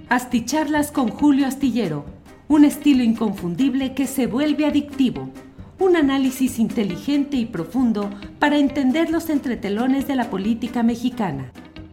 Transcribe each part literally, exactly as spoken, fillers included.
Asticharlas con Julio Astillero, un estilo inconfundible que se vuelve adictivo. Un análisis inteligente y profundo para entender los entretelones de la política mexicana.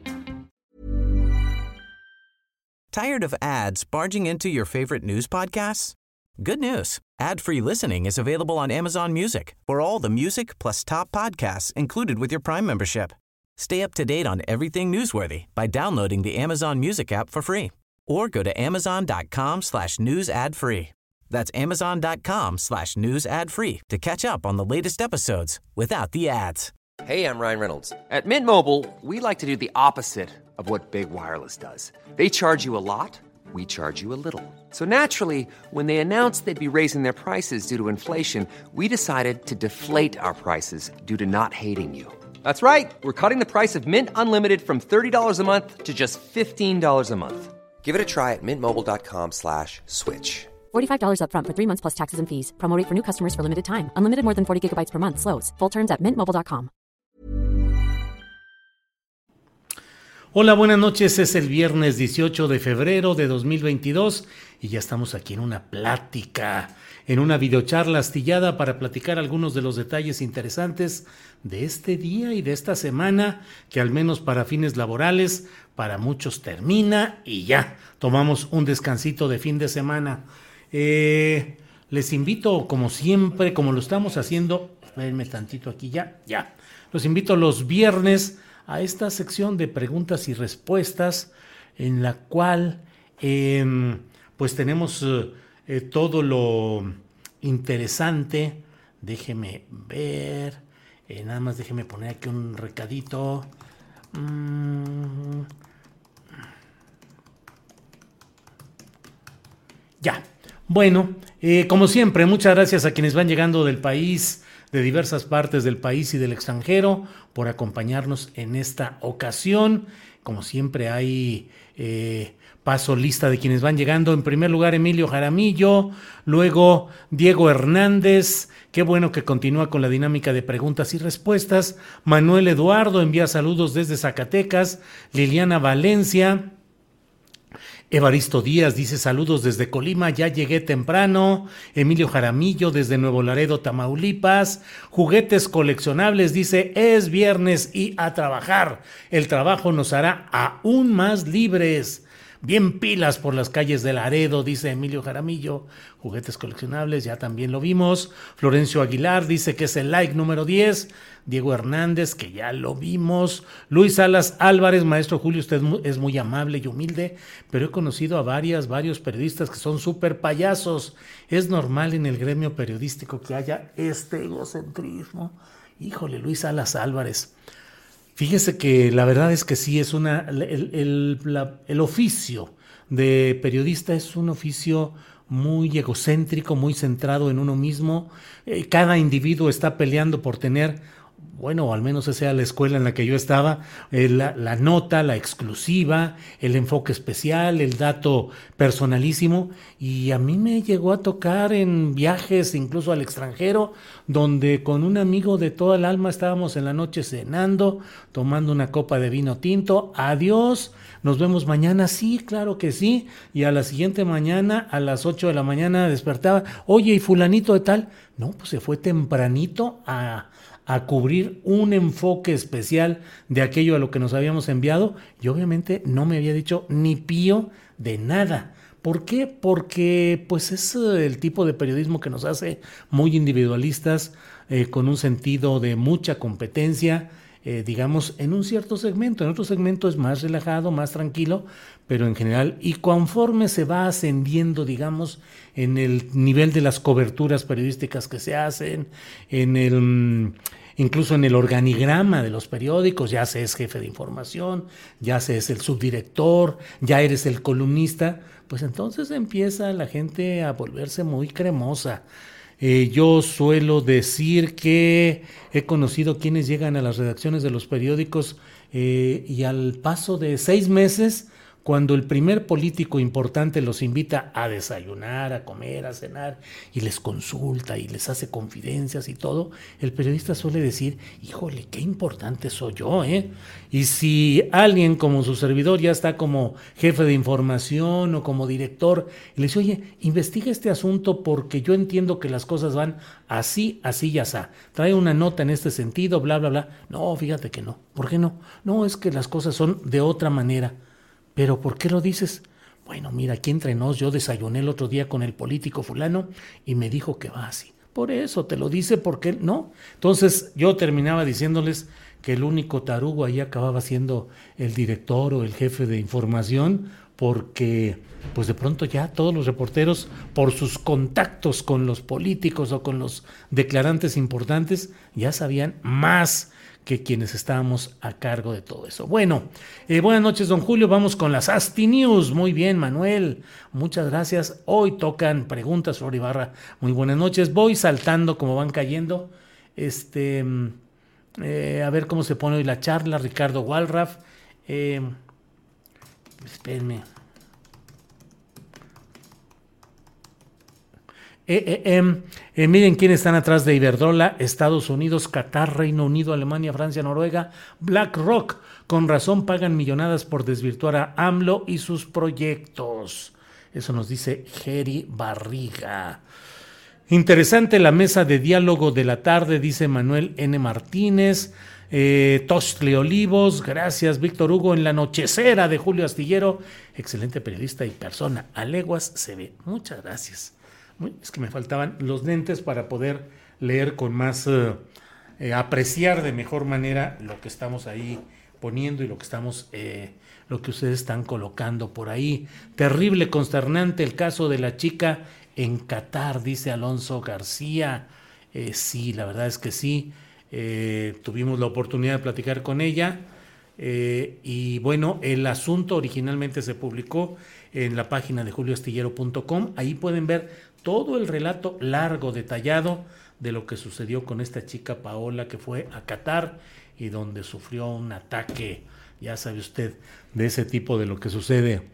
Tired of ads barging into your favorite news podcasts? Good news. Ad-free listening is available on Amazon Music for all the music plus top podcasts included with your Prime membership. Stay up to date on everything newsworthy by downloading the Amazon Music app for free or go to amazon.com slash news ad free. That's amazon.com slash news ad free to catch up on the latest episodes without the ads. Hey, I'm Ryan Reynolds. At Mint Mobile, we like to do the opposite of what Big Wireless does. They charge you a lot, we charge you a little. So naturally, when they announced they'd be raising their prices due to inflation, we decided to deflate our prices due to not hating you. That's right. We're cutting the price of Mint Unlimited from thirty dollars a month to just fifteen dollars a month. Give it a try at mintmobile.com slash switch. forty-five dollars up front for three months plus taxes and fees. Promo rate for new customers for limited time. Unlimited more than forty gigabytes per month. Slows full terms at mint mobile dot com. Hola, buenas noches. Es el viernes dieciocho de febrero de dos mil veintidós y ya estamos aquí en una plática, en una videocharla astillada para platicar algunos de los detalles interesantes de este día y de esta semana, que al menos para fines laborales, para muchos termina y ya tomamos un descansito de fin de semana. Eh, les invito, como siempre, como lo estamos haciendo, espérenme tantito aquí ya, ya. Los invito los viernes a esta sección de preguntas y respuestas en la cual eh, pues tenemos eh, todo lo interesante. Déjeme ver, eh, nada más déjeme poner aquí un recadito. Mm. Ya, bueno, eh, como siempre, muchas gracias a quienes van llegando del país, de diversas partes del país y del extranjero, por acompañarnos en esta ocasión. Como siempre hay eh, paso lista de quienes van llegando. En primer lugar, Emilio Jaramillo, luego Diego Hernández, qué bueno que continúa con la dinámica de preguntas y respuestas. Manuel Eduardo envía saludos desde Zacatecas. Liliana Valencia. Evaristo Díaz dice saludos desde Colima, ya llegué temprano. Emilio Jaramillo desde Nuevo Laredo, Tamaulipas. Juguetes coleccionables dice es viernes y a trabajar. El trabajo nos hará aún más libres. Bien pilas por las calles de Laredo, dice Emilio Jaramillo. Juguetes coleccionables, ya también lo vimos. Florencio Aguilar dice que es el like número diez. Diego Hernández, que ya lo vimos. Luis Salas Álvarez, maestro Julio, usted es muy amable y humilde, pero he conocido a varias, varios periodistas que son súper payasos. Es normal en el gremio periodístico que haya este egocentrismo. Híjole, Luis Salas Álvarez. Fíjese que la verdad es que sí, es una el, el, la, el oficio de periodista es un oficio muy egocéntrico, muy centrado en uno mismo. Eh, cada individuo está peleando por tener, bueno, o al menos esa era la escuela en la que yo estaba, eh, la, la nota, la exclusiva, el enfoque especial, el dato personalísimo, y a mí me llegó a tocar en viajes incluso al extranjero, donde con un amigo de toda el alma estábamos en la noche cenando, tomando una copa de vino tinto, adiós, nos vemos mañana, sí, claro que sí, y a la siguiente mañana, a las ocho de la mañana despertaba, oye, ¿y fulanito de tal? No, pues se fue tempranito a... a cubrir un enfoque especial de aquello a lo que nos habíamos enviado y obviamente no me había dicho ni pío de nada. ¿Por qué? Porque pues es el tipo de periodismo que nos hace muy individualistas, eh, con un sentido de mucha competencia, eh, digamos, en un cierto segmento. En otro segmento es más relajado, más tranquilo, pero en general, y conforme se va ascendiendo, digamos, en el nivel de las coberturas periodísticas que se hacen, en el, incluso en el organigrama de los periódicos, ya se es jefe de información, ya se es el subdirector, ya eres el columnista, pues entonces empieza la gente a volverse muy cremosa. Eh, yo suelo decir que he conocido quienes llegan a las redacciones de los periódicos eh, y al paso de seis meses cuando el primer político importante los invita a desayunar, a comer, a cenar y les consulta y les hace confidencias y todo, el periodista suele decir, híjole, qué importante soy yo, ¿eh? Y si alguien como su servidor ya está como jefe de información o como director y le dice, oye, investiga este asunto porque yo entiendo que las cosas van así, así y así, trae una nota en este sentido, bla, bla, bla. No, fíjate que no. ¿Por qué no? No, es que las cosas son de otra manera. ¿Pero por qué lo dices? Bueno, mira, aquí entre nos, yo desayuné el otro día con el político fulano y me dijo que va así. Por eso te lo dice, porque no. Entonces yo terminaba diciéndoles que el único tarugo ahí acababa siendo el director o el jefe de información, porque pues de pronto ya todos los reporteros, por sus contactos con los políticos o con los declarantes importantes, ya sabían más que quienes estábamos a cargo de todo eso. Bueno, eh, buenas noches, don Julio. Vamos con las Asti News. Muy bien, Manuel. Muchas gracias. Hoy tocan preguntas, Flor Ibarra. Muy buenas noches. Voy saltando como van cayendo. Este, eh, a ver cómo se pone hoy la charla. Ricardo Walraff. Eh, espérenme. Eh, eh, eh, eh, miren quiénes están atrás de Iberdrola: Estados Unidos, Qatar, Reino Unido, Alemania, Francia, Noruega, BlackRock. Con razón pagan millonadas por desvirtuar a AMLO y sus proyectos. Eso nos dice Geri Barriga. Interesante la mesa de diálogo de la tarde, dice Manuel N. Martínez. Eh, Tostle Olivos, gracias. Víctor Hugo, en la nochecera de Julio Astillero, excelente periodista y persona, a leguas se ve. Muchas gracias. Es que me faltaban los lentes para poder leer con más, eh, eh, apreciar de mejor manera lo que estamos ahí poniendo y lo que estamos, eh, lo que ustedes están colocando por ahí. Terrible, consternante el caso de la chica en Qatar, dice Alonso García. Eh, sí, la verdad es que sí. Eh, tuvimos la oportunidad de platicar con ella. Eh, y bueno, el asunto originalmente se publicó en la página de julio astillero punto com. Ahí pueden ver todo el relato largo, detallado de lo que sucedió con esta chica Paola, que fue a Qatar y donde sufrió un ataque, ya sabe usted, de ese tipo, de lo que sucede.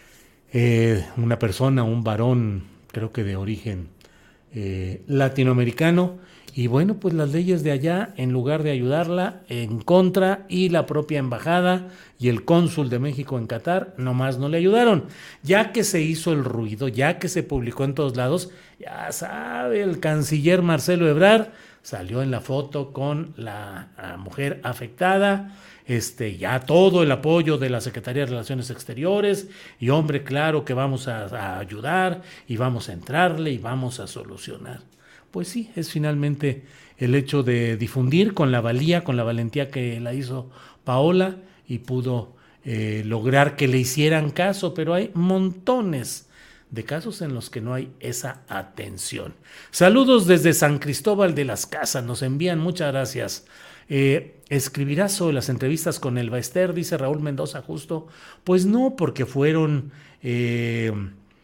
Eh, una persona, un varón, creo que de origen eh, latinoamericano, y bueno, pues las leyes de allá, en lugar de ayudarla, en contra, y la propia embajada y el cónsul de México en Qatar nomás no le ayudaron. Ya que se hizo el ruido, ya que se publicó en todos lados, ya sabe, el canciller Marcelo Ebrard salió en la foto con la, la mujer afectada, este, ya todo el apoyo de la Secretaría de Relaciones Exteriores, y hombre, claro que vamos a, a ayudar, y vamos a entrarle, y vamos a solucionar. Pues sí, es finalmente el hecho de difundir con la valía, con la valentía que la hizo Paola, y pudo eh, lograr que le hicieran caso, pero hay montones de casos en los que no hay esa atención. Saludos desde San Cristóbal de las Casas, nos envían, muchas gracias. Eh, ¿Escribirás sobre las entrevistas con Elba Ester?, dice Raúl Mendoza Justo. Pues no, porque fueron, eh,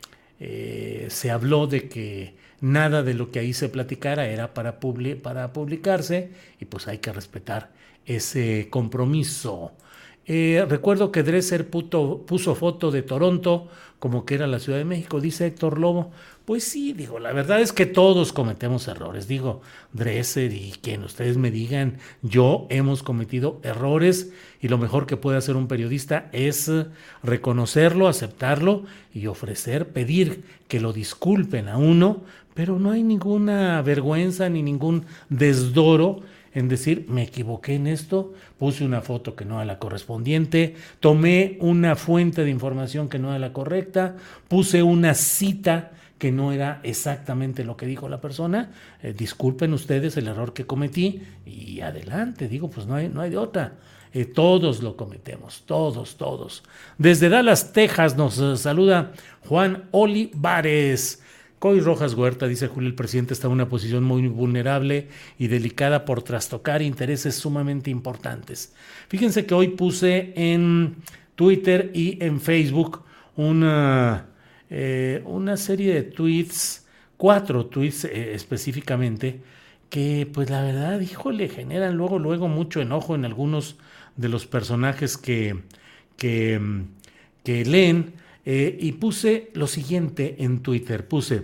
eh, se habló de que nada de lo que ahí se platicara era para, publi- para publicarse, y pues hay que respetar ese compromiso. Eh, recuerdo que Dresser puto, puso foto de Toronto como que era la Ciudad de México, dice Héctor Lobo. Pues sí, digo, la verdad es que todos cometemos errores. Digo, Dresser y quien ustedes me digan, yo hemos cometido errores, y lo mejor que puede hacer un periodista es reconocerlo, aceptarlo y ofrecer, pedir que lo disculpen a uno, pero no hay ninguna vergüenza ni ningún desdoro en decir, me equivoqué en esto, puse una foto que no era la correspondiente, tomé una fuente de información que no era la correcta, puse una cita que no era exactamente lo que dijo la persona, eh, disculpen ustedes el error que cometí, y adelante, digo, pues no hay, no hay de otra. Eh, todos lo cometemos, todos, todos. Desde Dallas, Texas, nos uh, saluda Juan Olivares. Coy Rojas Huerta, dice Julio, el presidente está en una posición muy vulnerable y delicada por trastocar intereses sumamente importantes. Fíjense que hoy puse en Twitter y en Facebook una, eh, una serie de tweets, cuatro tweets eh, específicamente, que pues la verdad, híjole, generan luego, luego mucho enojo en algunos de los personajes que, que, que leen, eh, y puse lo siguiente en Twitter, puse,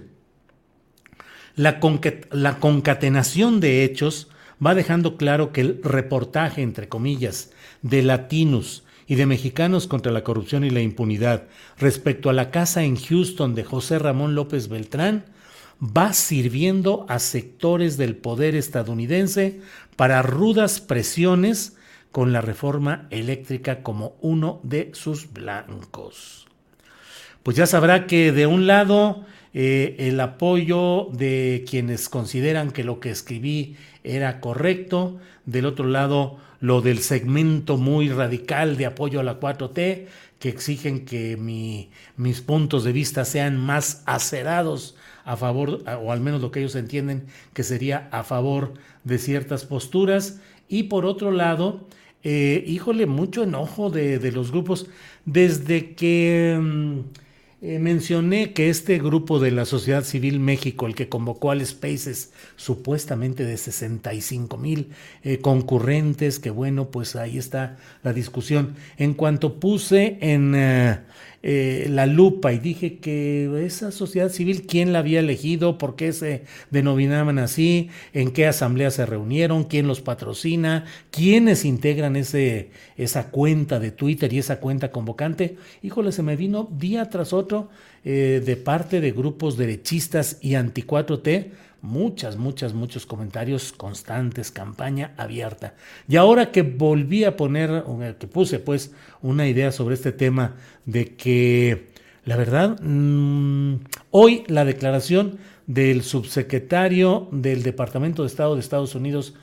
la, concat- la concatenación de hechos va dejando claro que el reportaje, entre comillas, de latinos y de mexicanos contra la corrupción y la impunidad respecto a la casa en Houston de José Ramón López Beltrán va sirviendo a sectores del poder estadounidense para rudas presiones con la reforma eléctrica como uno de sus blancos. Pues ya sabrá que de un lado eh, el apoyo de quienes consideran que lo que escribí era correcto, del otro lado lo del segmento muy radical de apoyo a la cuatro T, que exigen que mi, mis puntos de vista sean más acerados a favor, o al menos lo que ellos entienden que sería a favor de ciertas posturas. Y por otro lado, eh, híjole, mucho enojo de, de los grupos. Desde que mm, eh, mencioné que este grupo de la Sociedad Civil México, el que convocó al Spaces supuestamente de sesenta y cinco mil eh, concurrentes, que bueno, pues ahí está la discusión. En cuanto puse en eh, eh, la lupa y dije que esa sociedad civil, quién la había elegido, por qué se denominaban así, en qué asamblea se reunieron, quién los patrocina, quiénes integran ese, esa cuenta de Twitter y esa cuenta convocante, híjole, se me vino día tras otro eh, de parte de grupos derechistas y anti cuatro T, muchas, muchas, muchos comentarios constantes, campaña abierta. Y ahora que volví a poner, que puse pues una idea sobre este tema de que, la verdad, mmm, hoy la declaración del subsecretario del Departamento de Estado de Estados Unidos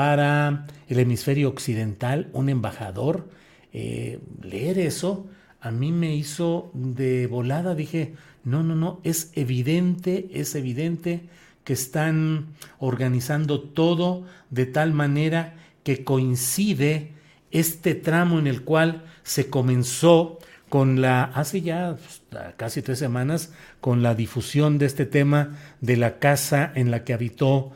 para el hemisferio occidental, un embajador, eh, leer eso a mí me hizo de volada, dije, no, no, no, es evidente, es evidente que están organizando todo de tal manera que coincide este tramo en el cual se comenzó con la, hace ya casi tres semanas, con la difusión de este tema de la casa en la que habitó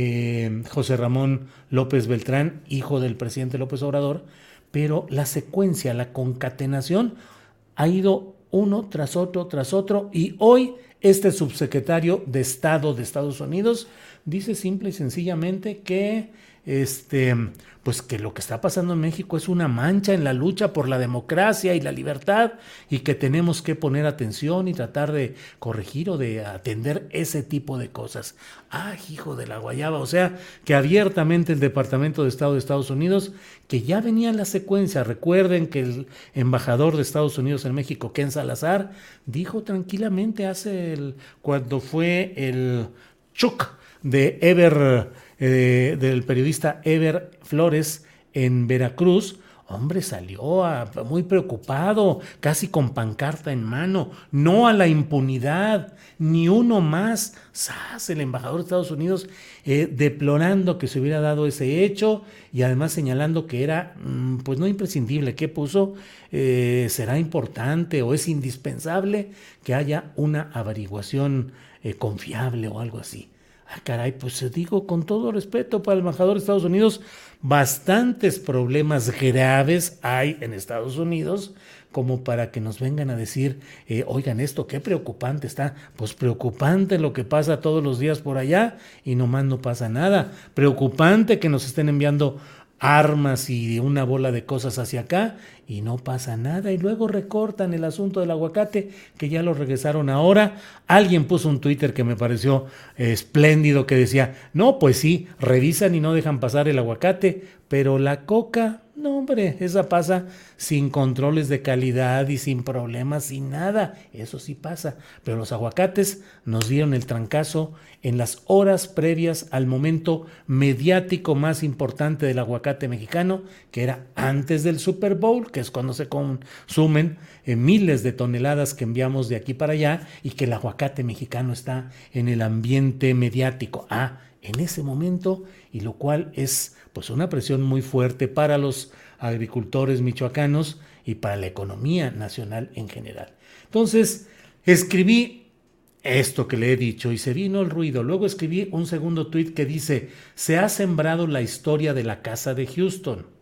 eh, José Ramón López Beltrán, hijo del presidente López Obrador, pero la secuencia, la concatenación ha ido uno tras otro, tras otro, y hoy este subsecretario de Estado de Estados Unidos dice simple y sencillamente que este, pues que lo que está pasando en México es una mancha en la lucha por la democracia y la libertad y que tenemos que poner atención y tratar de corregir o de atender ese tipo de cosas. ¡Ah, hijo de la guayaba! O sea, que abiertamente el Departamento de Estado de Estados Unidos, que ya venía en la secuencia, recuerden que el embajador de Estados Unidos en México, Ken Salazar, dijo tranquilamente hace el, cuando fue el Chuck de Ever, eh, del periodista Ever Flores en Veracruz, hombre, salió a, muy preocupado, casi con pancarta en mano, no a la impunidad, ni uno más. ¡Sas! El embajador de Estados Unidos eh, deplorando que se hubiera dado ese hecho y además señalando que era, mmm, pues no imprescindible, ¿qué puso? Eh, será importante o es indispensable que haya una averiguación eh, confiable o algo así. Ah, caray, pues digo con todo respeto para el embajador de Estados Unidos, bastantes problemas graves hay en Estados Unidos como para que nos vengan a decir, eh, oigan esto, qué preocupante está. Pues preocupante lo que pasa todos los días por allá y nomás no pasa nada. Preocupante que nos estén enviando armas y una bola de cosas hacia acá y no pasa nada, y luego recortan el asunto del aguacate que ya lo regresaron ahora. Alguien puso un Twitter que me pareció eh, espléndido, que decía, no, pues sí, revisan y no dejan pasar el aguacate, pero la coca, no hombre, esa pasa sin controles de calidad y sin problemas, sin nada, eso sí pasa, pero los aguacates nos dieron el trancazo en las horas previas al momento mediático más importante del aguacate mexicano, que era antes del Super Bowl, que es cuando se consumen eh, miles de toneladas que enviamos de aquí para allá, y que el aguacate mexicano está en el ambiente mediático. Ah, en ese momento, y lo cual es pues una presión muy fuerte para los agricultores michoacanos y para la economía nacional en general. Entonces, escribí esto que le he dicho y se vino el ruido. Luego escribí un segundo tuit que dice, se ha sembrado la historia de la casa de Houston.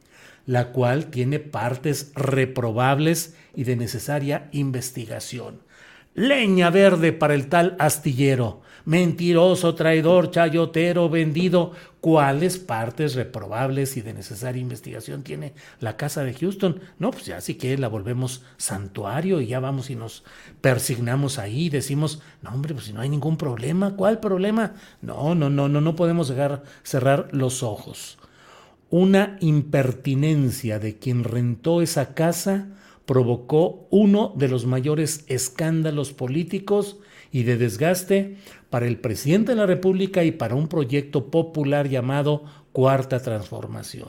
la cual tiene partes reprobables y de necesaria investigación. Leña verde para el tal astillero, mentiroso, traidor, chayotero, vendido. ¿Cuáles partes reprobables y de necesaria investigación tiene la casa de Houston? No, pues ya sí que la volvemos santuario y ya vamos y nos persignamos ahí y decimos, no hombre, pues si no hay ningún problema, ¿cuál problema? No, no, no, no, no podemos dejar cerrar los ojos. Una impertinencia de quien rentó esa casa provocó uno de los mayores escándalos políticos y de desgaste para el presidente de la República y para un proyecto popular llamado Cuarta Transformación.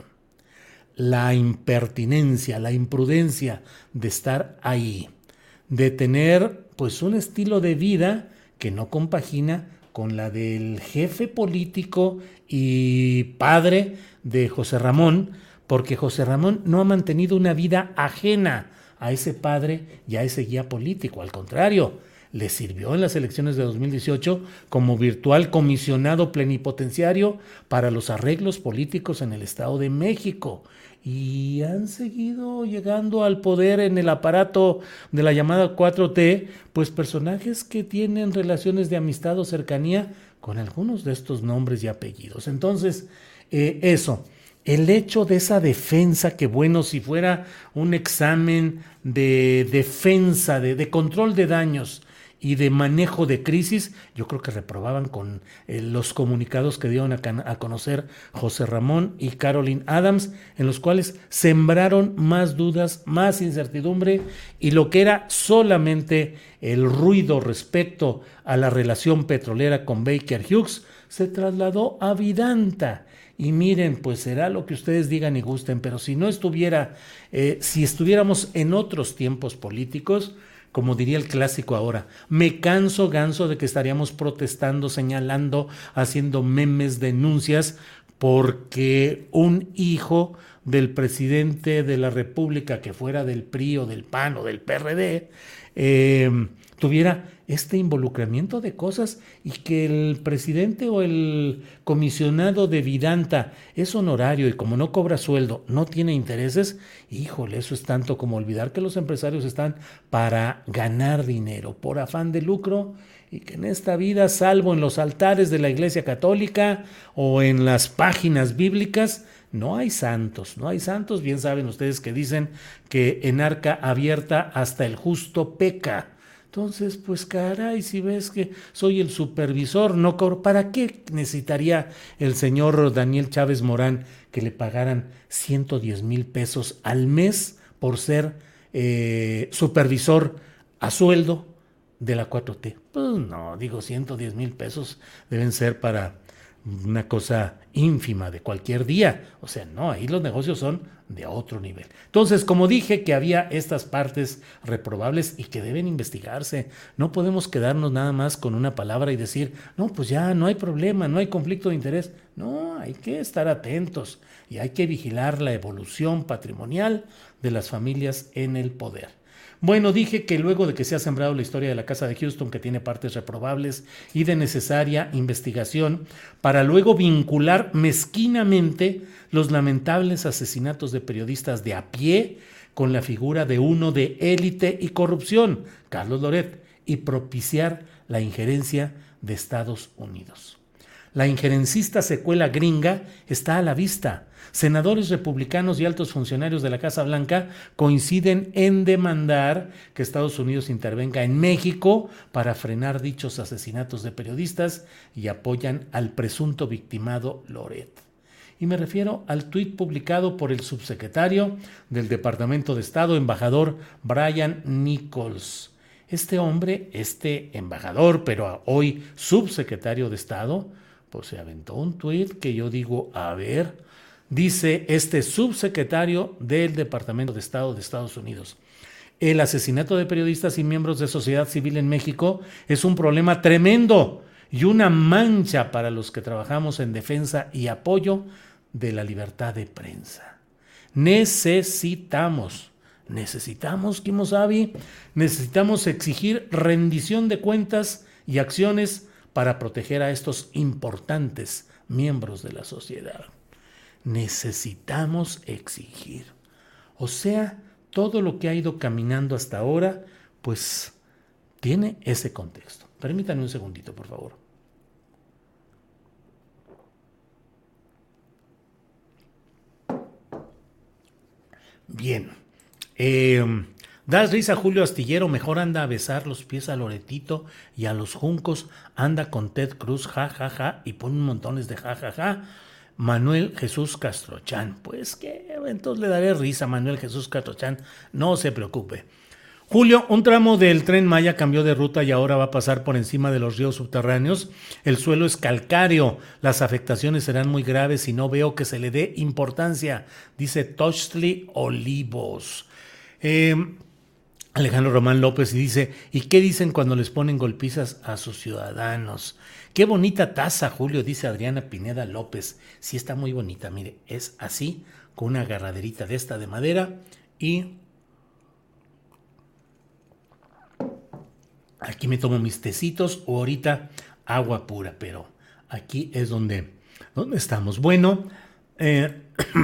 La impertinencia, la imprudencia de estar ahí, de tener pues un estilo de vida que no compagina con la del jefe político y padre de José Ramón, porque José Ramón no ha mantenido una vida ajena a ese padre y a ese guía político. Al contrario, le sirvió en las elecciones de dos mil dieciocho como virtual comisionado plenipotenciario para los arreglos políticos en el Estado de México. Y han seguido llegando al poder en el aparato de la llamada cuatro T, pues personajes que tienen relaciones de amistad o cercanía con algunos de estos nombres y apellidos. Entonces, eh, eso... El hecho de esa defensa, que bueno, si fuera un examen de defensa, de, de control de daños y de manejo de crisis, yo creo que reprobaban con eh, los comunicados que dieron a, a conocer José Ramón y Caroline Adams, en los cuales sembraron más dudas, más incertidumbre, y lo que era solamente el ruido respecto a la relación petrolera con Baker Hughes se trasladó a Vidanta. Y miren, pues será lo que ustedes digan y gusten, pero si no estuviera, eh, si estuviéramos en otros tiempos políticos, como diría el clásico ahora, me canso ganso de que estaríamos protestando, señalando, haciendo memes, denuncias, porque un hijo del presidente de la República, que fuera del P R I o del P A N o del P R D, eh, tuviera este involucramiento de cosas y que el presidente o el comisionado de Vidanta es honorario y como no cobra sueldo, no tiene intereses, híjole, eso es tanto como olvidar que los empresarios están para ganar dinero, por afán de lucro, y que en esta vida, salvo en los altares de la Iglesia Católica o en las páginas bíblicas, no hay santos, no hay santos. Bien saben ustedes que dicen que en arca abierta hasta el justo peca. Entonces, pues caray, si ves que soy el supervisor, no cobro, ¿para qué necesitaría el señor Daniel Chávez Morán que le pagaran ciento diez mil pesos al mes por ser eh, supervisor a sueldo de la cuatro T? Pues no, digo, ciento diez mil pesos deben ser para una cosa ínfima de cualquier día. O sea, no, ahí los negocios son de otro nivel. Entonces, como dije que había estas partes reprobables y que deben investigarse, no podemos quedarnos nada más con una palabra y decir, no, pues ya no hay problema, no hay conflicto de interés. No, hay que estar atentos y hay que vigilar la evolución patrimonial de las familias en el poder. Bueno, dije que luego de que se ha sembrado la historia de la casa de Houston, que tiene partes reprobables y de necesaria investigación, para luego vincular mezquinamente los lamentables asesinatos de periodistas de a pie con la figura de uno de élite y corrupción, Carlos Loret, y propiciar la injerencia de Estados Unidos. La injerencista secuela gringa está a la vista. Senadores republicanos y altos funcionarios de la Casa Blanca coinciden en demandar que Estados Unidos intervenga en México para frenar dichos asesinatos de periodistas y apoyan al presunto victimado Loret. Y me refiero al tuit publicado por el subsecretario del Departamento de Estado, embajador Brian Nichols. Este hombre, este embajador, pero hoy subsecretario de Estado, pues se aventó un tuit que yo digo, a ver, dice este subsecretario del Departamento de Estado de Estados Unidos: el asesinato de periodistas y miembros de sociedad civil en México es un problema tremendo y una mancha para los que trabajamos en defensa y apoyo de la libertad de prensa. Necesitamos, necesitamos, Kimosabi, necesitamos exigir rendición de cuentas y acciones para proteger a estos importantes miembros de la sociedad. necesitamos exigir. O sea, todo lo que ha ido caminando hasta ahora, pues tiene ese contexto. Permítanme un segundito, por favor. Bien. Eh, das risa, Julio Astillero. Mejor anda a besar los pies a Loretito y a los Juncos. Anda con Ted Cruz, ja, ja, ja. Y pone montones de ja, ja, ja. Manuel Jesús Castrochán. Pues que entonces le daré risa a Manuel Jesús Castrochán. No se preocupe. Julio, un tramo del Tren Maya cambió de ruta y ahora va a pasar por encima de los ríos subterráneos. El suelo es calcáreo. Las afectaciones serán muy graves y no veo que se le dé importancia, dice Tochtli Olivos. Eh, Alejandro Román López y dice, ¿y qué dicen cuando les ponen golpizas a sus ciudadanos? Qué bonita taza, Julio, dice Adriana Pineda López. Sí, está muy bonita, mire, es así, con una agarraderita de esta de madera y aquí me tomo mis tecitos o ahorita agua pura, pero aquí es donde, donde estamos. Bueno, eh,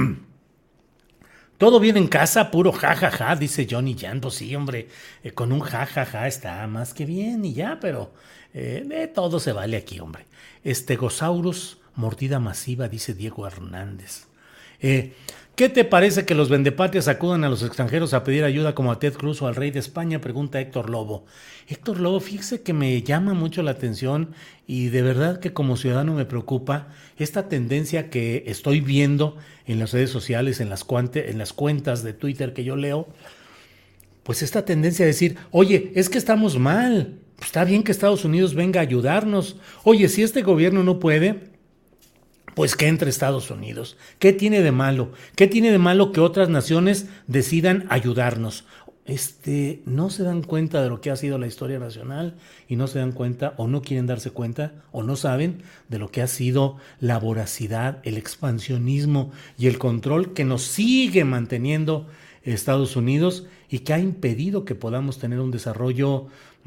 todo bien en casa, puro jajaja, ja, ja, dice Johnny Jan. Pues sí, hombre, eh, con un jajaja ja, ja, está más que bien y ya, pero eh, de todo se vale aquí, hombre. Stegosaurus, mordida masiva, dice Diego Hernández. Eh, ¿Qué te parece que los vendepatrias acudan a los extranjeros a pedir ayuda como a Ted Cruz o al rey de España? Pregunta Héctor Lobo. Héctor Lobo, fíjese que me llama mucho la atención y de verdad que como ciudadano me preocupa esta tendencia que estoy viendo en las redes sociales, en las, cuante, en las cuentas de Twitter que yo leo, pues esta tendencia a decir, oye, es que estamos mal, pues está bien que Estados Unidos venga a ayudarnos, oye, si este gobierno no puede, pues que entre Estados Unidos. ¿Qué tiene de malo? ¿Qué tiene de malo que otras naciones decidan ayudarnos? Este, no se dan cuenta de lo que ha sido la historia nacional y no se dan cuenta o no quieren darse cuenta o no saben de lo que ha sido la voracidad, el expansionismo y el control que nos sigue manteniendo Estados Unidos y que ha impedido que podamos tener un desarrollo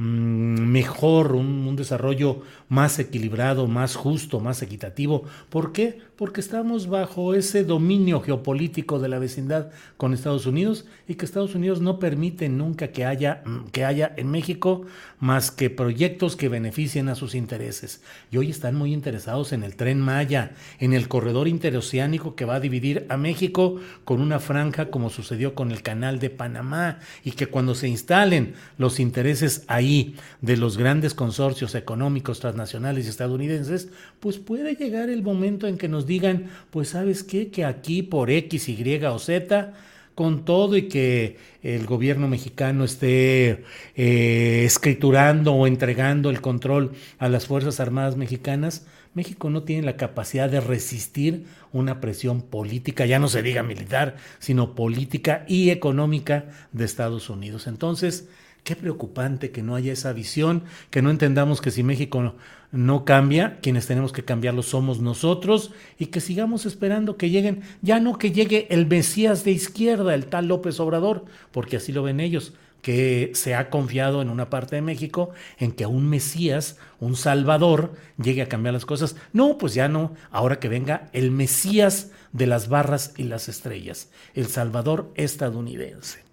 mejor, un, un desarrollo más equilibrado, más justo, más equitativo. ¿Por qué? Porque estamos bajo ese dominio geopolítico de la vecindad con Estados Unidos y que Estados Unidos no permite nunca que haya, que haya en México más que proyectos que beneficien a sus intereses. Y hoy están muy interesados en el Tren Maya, en el corredor interoceánico que va a dividir a México con una franja como sucedió con el Canal de Panamá y que cuando se instalen los intereses ahí de los grandes consorcios económicos transnacionales y estadounidenses, pues puede llegar el momento en que nos digan, pues ¿sabes qué? Que aquí por X, Y o Z, con todo y que el gobierno mexicano esté eh, escriturando o entregando el control a las Fuerzas Armadas mexicanas, México no tiene la capacidad de resistir una presión política, ya no se diga militar, sino política y económica de Estados Unidos. Entonces, qué preocupante que no haya esa visión, que no entendamos que si México no, no cambia, quienes tenemos que cambiarlo somos nosotros y que sigamos esperando que lleguen, ya no que llegue el Mesías de izquierda, el tal López Obrador, porque así lo ven ellos, que se ha confiado en una parte de México en que un Mesías, un Salvador, llegue a cambiar las cosas. No, pues ya no, ahora que venga el Mesías de las barras y las estrellas, el Salvador estadounidense.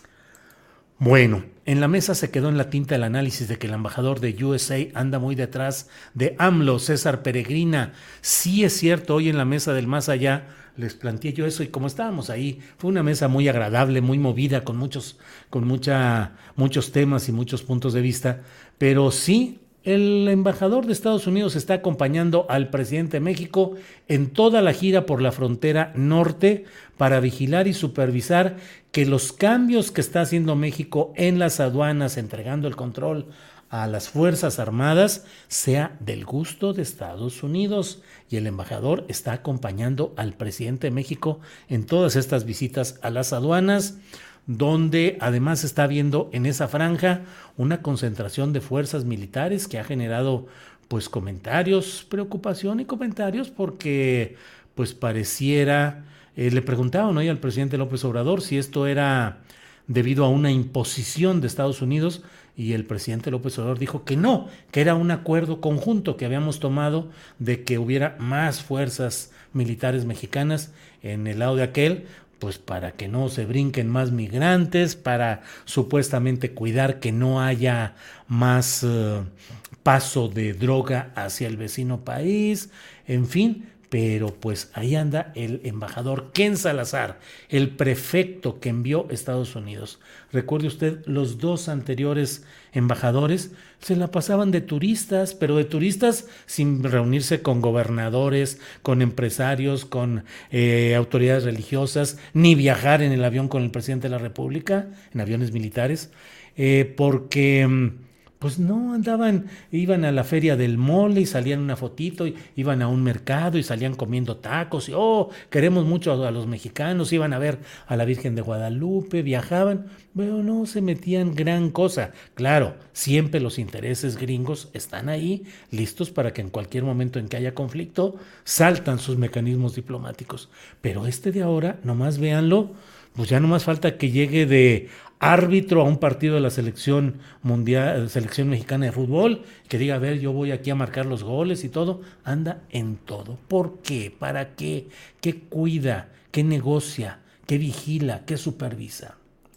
Bueno, en la mesa se quedó en la tinta el análisis de que el embajador de U S A anda muy detrás de AMLO, César Peregrina. Sí es cierto, hoy en la mesa del más allá les planteé yo eso y como estábamos ahí, fue una mesa muy agradable, muy movida, con muchos, con mucha, muchos temas y muchos puntos de vista, pero sí, el embajador de Estados Unidos está acompañando al presidente de México en toda la gira por la frontera norte para vigilar y supervisar que los cambios que está haciendo México en las aduanas, entregando el control a las Fuerzas Armadas, sea del gusto de Estados Unidos. Y el embajador está acompañando al presidente de México en todas estas visitas a las aduanas, donde además está habiendo en esa franja una concentración de fuerzas militares que ha generado pues comentarios, preocupación y comentarios porque pues pareciera, eh, le preguntaban hoy al presidente López Obrador si esto era debido a una imposición de Estados Unidos y el presidente López Obrador dijo que no, que era un acuerdo conjunto que habíamos tomado de que hubiera más fuerzas militares mexicanas en el lado de aquel, pues para que no se brinquen más migrantes, para supuestamente cuidar que no haya más uh, paso de droga hacia el vecino país, en fin. Pero pues ahí anda el embajador Ken Salazar, el prefecto que envió Estados Unidos. Recuerde usted, los dos anteriores embajadores se la pasaban de turistas, pero de turistas sin reunirse con gobernadores, con empresarios, con eh, autoridades religiosas, ni viajar en el avión con el presidente de la República, en aviones militares, eh, porque... pues no, andaban, iban a la feria del mole y salían una fotito, y iban a un mercado y salían comiendo tacos, y oh, queremos mucho a, a los mexicanos, iban a ver a la Virgen de Guadalupe, viajaban, pero no se metían gran cosa. Claro, siempre los intereses gringos están ahí, listos para que en cualquier momento en que haya conflicto, saltan sus mecanismos diplomáticos. Pero este de ahora, nomás véanlo, pues ya nomás falta que llegue de árbitro a un partido de la selección mundial, selección mexicana de fútbol, que diga, a ver, yo voy aquí a marcar los goles y todo, anda en todo. ¿Por qué? ¿Para qué? ¿Qué cuida? ¿Qué negocia? ¿Qué vigila? ¿Qué supervisa?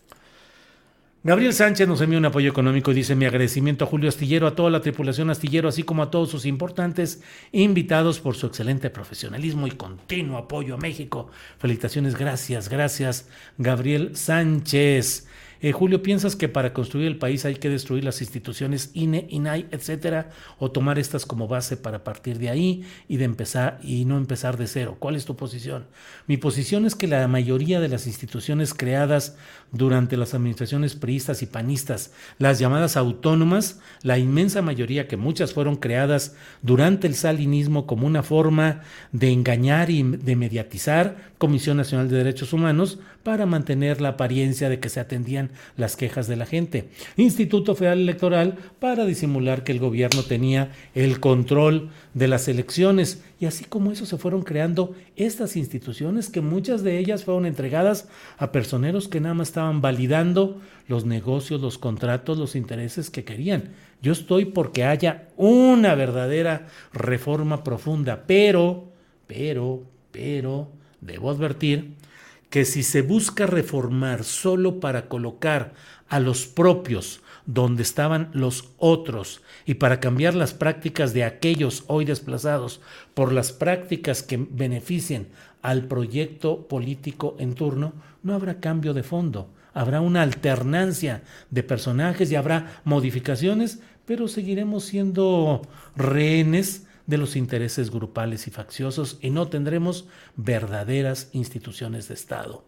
Gabriel Sánchez nos envía un apoyo económico y dice: mi agradecimiento a Julio Astillero, a toda la tripulación Astillero, así como a todos sus importantes invitados por su excelente profesionalismo y continuo apoyo a México. Felicitaciones, gracias, gracias, Gabriel Sánchez. Eh, Julio, ¿piensas que para construir el país hay que destruir las instituciones I N E, I N A I, etcétera, o tomar estas como base para partir de ahí y de empezar y no empezar de cero? ¿Cuál es tu posición? Mi posición es que la mayoría de las instituciones creadas durante las administraciones priistas y panistas, las llamadas autónomas, la inmensa mayoría, que muchas fueron creadas durante el salinismo como una forma de engañar y de mediatizar, Comisión Nacional de Derechos Humanos, para mantener la apariencia de que se atendían las quejas de la gente. Instituto Federal Electoral, para disimular que el gobierno tenía el control de las elecciones. Y así como eso se fueron creando estas instituciones, que muchas de ellas fueron entregadas a personeros que nada más estaban validando los negocios, los contratos, los intereses que querían. Yo estoy porque haya una verdadera reforma profunda, pero, pero, pero, debo advertir que si se busca reformar solo para colocar a los propios donde estaban los otros y para cambiar las prácticas de aquellos hoy desplazados por las prácticas que beneficien al proyecto político en turno, no habrá cambio de fondo. Habrá una alternancia de personajes y habrá modificaciones, pero seguiremos siendo rehenes de los intereses grupales y facciosos y no tendremos verdaderas instituciones de Estado.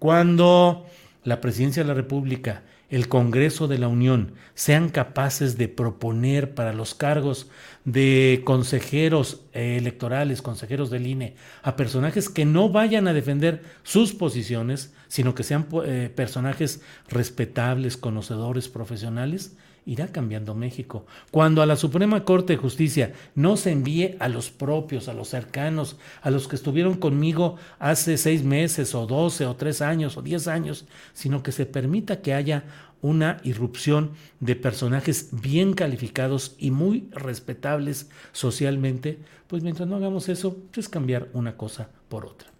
Cuando la Presidencia de la República, el Congreso de la Unión sean capaces de proponer para los cargos de consejeros eh, electorales, consejeros del I N E, a personajes que no vayan a defender sus posiciones, sino que sean eh, personajes respetables, conocedores, profesionales, irá cambiando México. Cuando a la Suprema Corte de Justicia no se envíe a los propios, a los cercanos, a los que estuvieron conmigo hace seis meses o doce o tres años o diez años, sino que se permita que haya una irrupción de personajes bien calificados y muy respetables socialmente, pues mientras no hagamos eso, es cambiar una cosa por otra.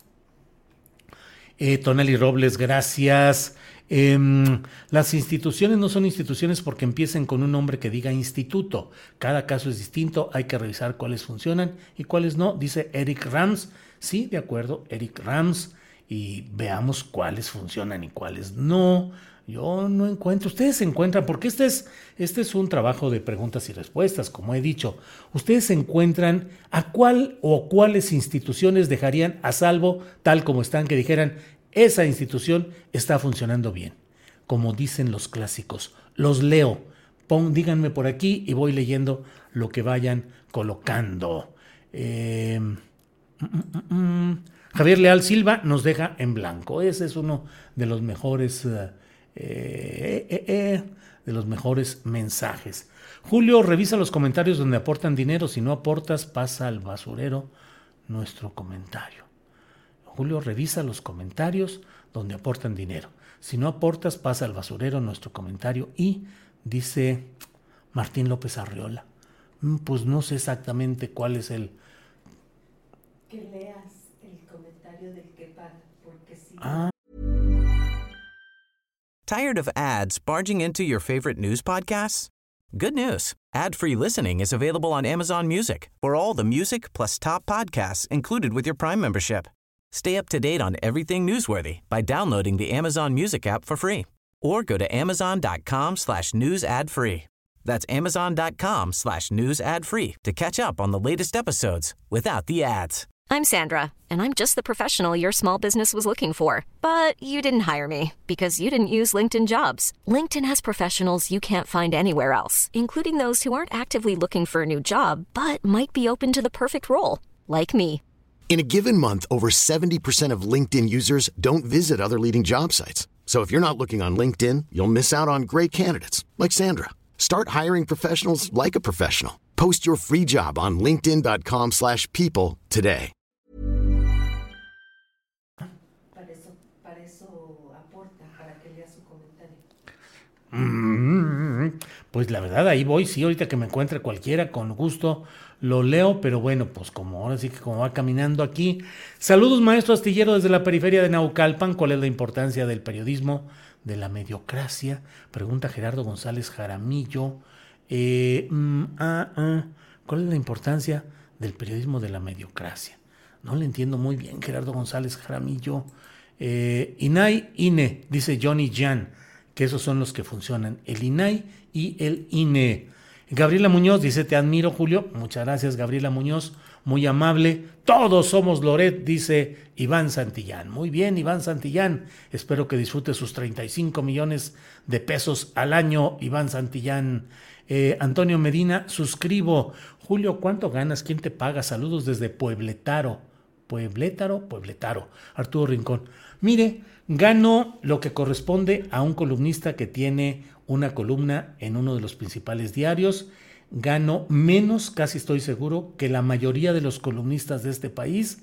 Eh, Tonali Robles, gracias. Eh, las instituciones no son instituciones porque empiecen con un nombre que diga instituto. Cada caso es distinto, hay que revisar cuáles funcionan y cuáles no, dice Eric Rams. Sí, de acuerdo, Eric Rams, y veamos cuáles funcionan y cuáles no. Yo no encuentro, ustedes encuentran, porque este es, este es un trabajo de preguntas y respuestas, como he dicho. Ustedes encuentran a cuál o cuáles instituciones dejarían a salvo, tal como están, que dijeran, esa institución está funcionando bien. Como dicen los clásicos, los leo, pon, díganme por aquí y voy leyendo lo que vayan colocando. Eh, mm, mm, mm. Javier Leal Silva nos deja en blanco. Ese es uno de los mejores... Uh, Eh, eh, eh, de los mejores mensajes. Julio, revisa los comentarios donde aportan dinero. Si no aportas, pasa al basurero nuestro comentario. Julio, revisa los comentarios donde aportan dinero. Si no aportas, pasa al basurero nuestro comentario y dice Martín López Arriola. Pues no sé exactamente cuál es el... Que leas el comentario del que paga, porque sí. Ah. Tired of ads barging into your favorite news podcasts? Good news. Ad-free listening is available on Amazon Music for all the music plus top podcasts included with your Prime membership. Stay up to date on everything newsworthy by downloading the Amazon Music app for free or go to amazon.com slash news ad free. That's amazon.com slash news ad free to catch up on the latest episodes without the ads. I'm Sandra, and I'm just the professional your small business was looking for. But you didn't hire me because you didn't use LinkedIn Jobs. LinkedIn has professionals you can't find anywhere else, including those who aren't actively looking for a new job, but might be open to the perfect role, like me. In a given month, over seventy percent of LinkedIn users don't visit other leading job sites. So if you're not looking on LinkedIn, you'll miss out on great candidates like Sandra. Start hiring professionals like a professional. Post your free job on linkedin.com slash people today. Para eso, para eso aporta, para que lea su comentario. Mm, pues la verdad, ahí voy. Sí, ahorita que me encuentre cualquiera, con gusto lo leo, pero bueno, pues como ahora sí que como va caminando aquí. Saludos, maestro Astillero, desde la periferia de Naucalpan. ¿Cuál es la importancia del periodismo de la mediocracia? Pregunta Gerardo González Jaramillo. Eh, mm, ah, ah, ¿Cuál es la importancia del periodismo de la mediocracia? No le entiendo muy bien, Gerardo González Jaramillo. Eh, INAI, INE, dice Johnny Jan, que esos son los que funcionan, el INAI y el INE. Gabriela Muñoz dice, te admiro, Julio. Muchas gracias, Gabriela Muñoz, muy amable. Todos somos Loret, dice Iván Santillán. Muy bien, Iván Santillán. Espero que disfrute sus treinta y cinco millones de pesos al año, Iván Santillán. Eh, Antonio Medina, suscribo. Julio, ¿cuánto ganas? ¿Quién te paga? Saludos desde Puebletaro. Puebletaro, Puebletaro. Arturo Rincón. Mire, gano lo que corresponde a un columnista que tiene una columna en uno de los principales diarios. Gano menos, casi estoy seguro, que la mayoría de los columnistas de este país.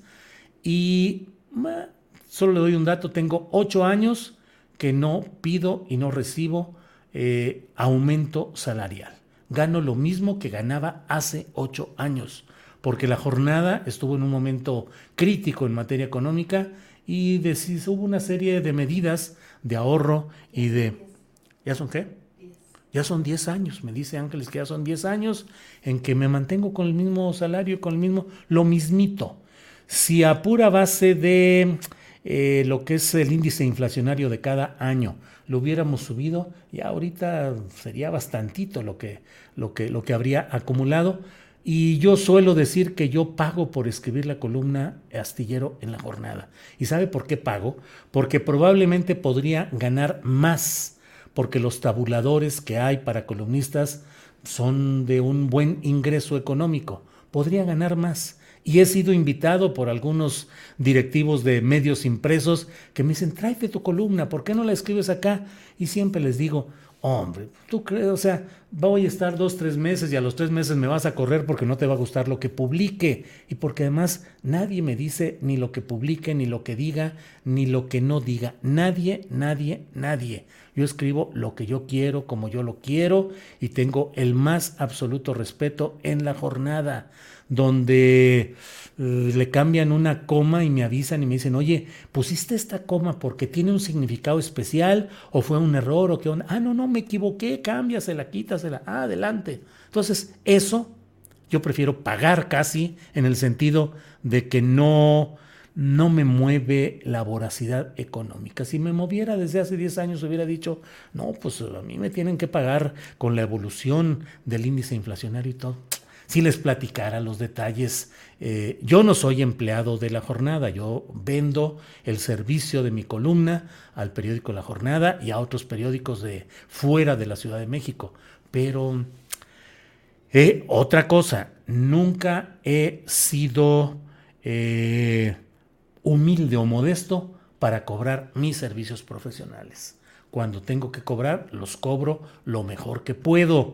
Y eh, solo le doy un dato, tengo ocho años que no pido y no recibo eh, aumento salarial. Gano lo mismo que ganaba hace ocho años, porque la jornada estuvo en un momento crítico en materia económica y de, sí, hubo una serie de medidas de ahorro y de... ¿Ya son qué? Ya son diez años, me dice Ángeles que ya son diez años en que me mantengo con el mismo salario, con el mismo, lo mismito. Si a pura base de eh, lo que es el índice inflacionario de cada año lo hubiéramos subido, ya ahorita sería bastantito lo que, lo que, lo que habría acumulado. Y yo suelo decir que yo pago por escribir la columna Astillero en la Jornada. ¿Y sabe por qué pago? Porque probablemente podría ganar más, porque los tabuladores que hay para columnistas son de un buen ingreso económico. Podría ganar más. Y he sido invitado por algunos directivos de medios impresos que me dicen, tráete tu columna, ¿por qué no la escribes acá? Y siempre les digo, hombre, ¿tú crees? O sea, voy a estar dos, tres meses y a los tres meses me vas a correr porque no te va a gustar lo que publique. Y porque además nadie me dice ni lo que publique, ni lo que diga, ni lo que no diga. Nadie, nadie, nadie. Yo escribo lo que yo quiero, como yo lo quiero, y tengo el más absoluto respeto en la Jornada, donde uh, le cambian una coma y me avisan y me dicen, oye, ¿pusiste esta coma porque tiene un significado especial o fue un error o qué onda? Ah, no, no, me equivoqué, cámbiasela, quítasela, ah, adelante. Entonces, eso yo prefiero pagar casi en el sentido de que no, no me mueve la voracidad económica. Si me moviera desde hace diez años hubiera dicho, no, pues a mí me tienen que pagar con la evolución del índice inflacionario y todo. Si les platicara los detalles, eh, yo no soy empleado de La Jornada, yo vendo el servicio de mi columna al periódico La Jornada y a otros periódicos de fuera de la Ciudad de México. Pero eh, otra cosa, nunca he sido eh, humilde o modesto para cobrar mis servicios profesionales. Cuando tengo que cobrar, los cobro lo mejor que puedo.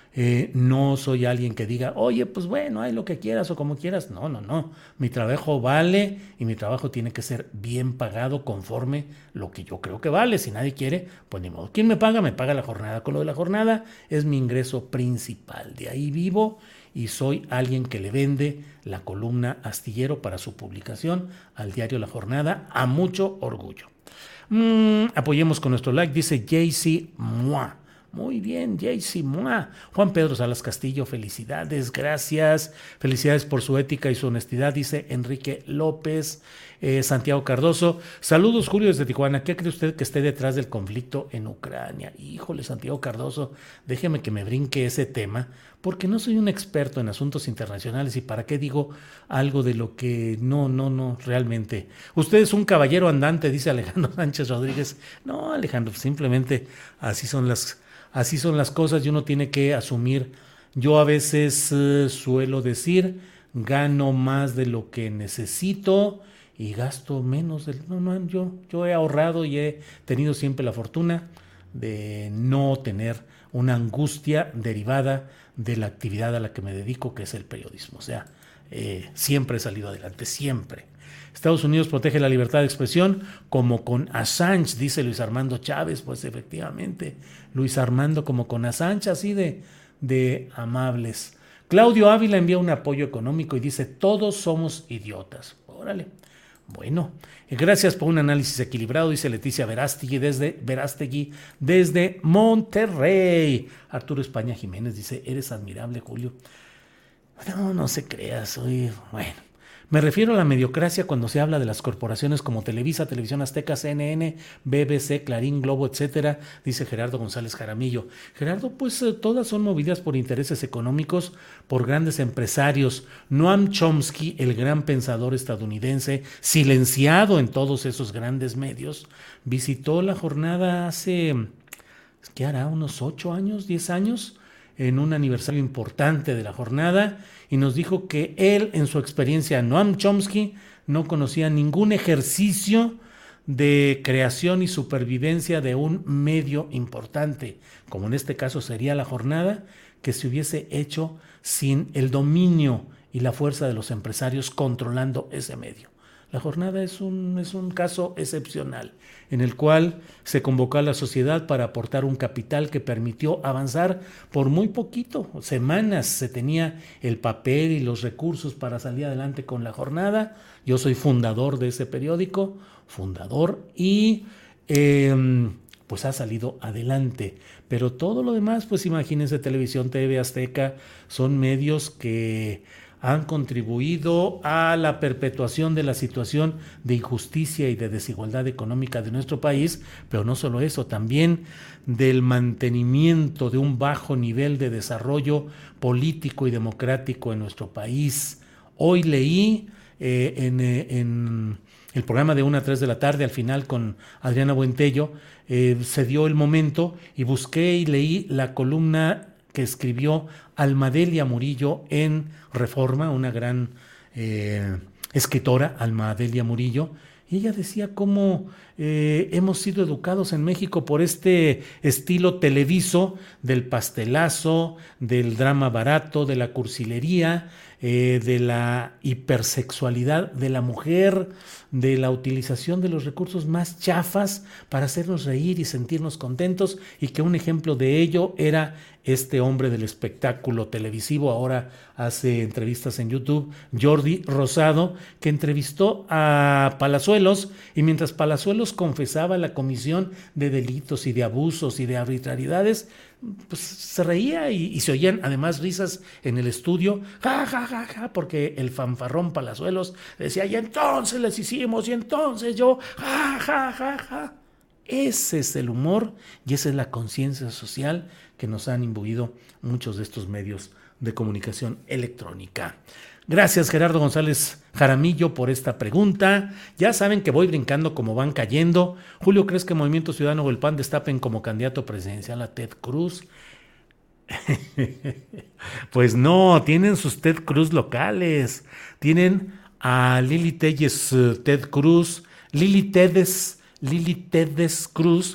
Eh, no soy alguien que diga, oye, pues bueno, hay lo que quieras o como quieras. No, no, no. Mi trabajo vale y mi trabajo tiene que ser bien pagado conforme lo que yo creo que vale. Si nadie quiere, pues ni modo. ¿Quién me paga? Me paga la jornada. Con lo de la jornada es mi ingreso principal. De ahí vivo y soy alguien que le vende la columna Astillero para su publicación al diario La Jornada a mucho orgullo. Mm, apoyemos con nuestro like, dice Jaycee Mua. Muy bien, Jaycee Mua. Juan Pedro Salas Castillo, felicidades, gracias. Felicidades por su ética y su honestidad, dice Enrique López. Eh, Santiago Cardoso, saludos Julio desde Tijuana. ¿Qué cree usted que esté detrás del conflicto en Ucrania? Híjole, Santiago Cardoso, déjeme que me brinque ese tema, porque no soy un experto en asuntos internacionales y para qué digo algo de lo que no, no, no, realmente. Usted es un caballero andante, dice Alejandro Sánchez Rodríguez. No, Alejandro, simplemente así son las, así son las cosas y uno tiene que asumir. Yo a veces eh, suelo decir, gano más de lo que necesito y gasto menos. De, no, no, yo, yo he ahorrado y he tenido siempre la fortuna de no tener una angustia derivada de la actividad a la que me dedico, que es el periodismo. O sea, eh, siempre he salido adelante, siempre. Estados Unidos protege la libertad de expresión como con Assange, dice Luis Armando Chávez. Pues efectivamente, Luis Armando como con Assange, así de, de amables. Claudio Ávila envía un apoyo económico y dice, todos somos idiotas. Órale. Bueno, gracias por un análisis equilibrado, dice Leticia Verástegui desde, Verástegui desde Monterrey. Arturo España Jiménez dice, eres admirable, Julio. No, no se crea, soy... Bueno, me refiero a la mediocracia cuando se habla de las corporaciones como Televisa, Televisión Azteca, C N N, B B C, Clarín, Globo, etcétera, dice Gerardo González Jaramillo. Gerardo, pues eh, todas son movidas por intereses económicos, por grandes empresarios. Noam Chomsky, el gran pensador estadounidense, silenciado en todos esos grandes medios, visitó La Jornada hace, ¿qué hará? Unos ocho años, diez años, en un aniversario importante de La Jornada, y nos dijo que él, en su experiencia, Noam Chomsky, no conocía ningún ejercicio de creación y supervivencia de un medio importante, como en este caso sería La Jornada, que se hubiese hecho sin el dominio y la fuerza de los empresarios controlando ese medio. La Jornada es un, es un caso excepcional, en el cual se convocó a la sociedad para aportar un capital que permitió avanzar por muy poquito, semanas se tenía el papel y los recursos para salir adelante con La Jornada. Yo soy fundador de ese periódico, fundador, y eh, pues ha salido adelante. Pero todo lo demás, pues imagínense, Televisión, T V Azteca, son medios que han contribuido a la perpetuación de la situación de injusticia y de desigualdad económica de nuestro país, pero no solo eso, también del mantenimiento de un bajo nivel de desarrollo político y democrático en nuestro país. Hoy leí eh, en, eh, en el programa de una a tres de la tarde, al final con Adriana Buentello, eh, se dio el momento y busqué y leí la columna que escribió Almadelia Murillo en Reforma, una gran eh, escritora, Almadelia Murillo, y ella decía cómo eh, hemos sido educados en México por este estilo televiso del pastelazo, del drama barato, de la cursilería, eh, de la hipersexualidad de la mujer, de la utilización de los recursos más chafas para hacernos reír y sentirnos contentos, y que un ejemplo de ello era este hombre del espectáculo televisivo, ahora hace entrevistas en YouTube, Jordi Rosado, que entrevistó a Palazuelos, y mientras Palazuelos confesaba la comisión de delitos y de abusos y de arbitrariedades, pues se reía y, y se oían además risas en el estudio, ja, ja, ja, ja, porque el fanfarrón Palazuelos decía, y entonces les hicimos, y entonces yo, ja, ja, ja, ja. Ese es el humor y esa es la conciencia social que nos han imbuido muchos de estos medios de comunicación electrónica. Gracias, Gerardo González Jaramillo, por esta pregunta. Ya saben que voy brincando como van cayendo. Julio, ¿crees que Movimiento Ciudadano o el P A N destapen como candidato presidencial a Ted Cruz? Pues no, tienen sus Ted Cruz locales. Tienen a Lili Telles uh, Ted Cruz, Lili Tedes, Lili Tedes Cruz,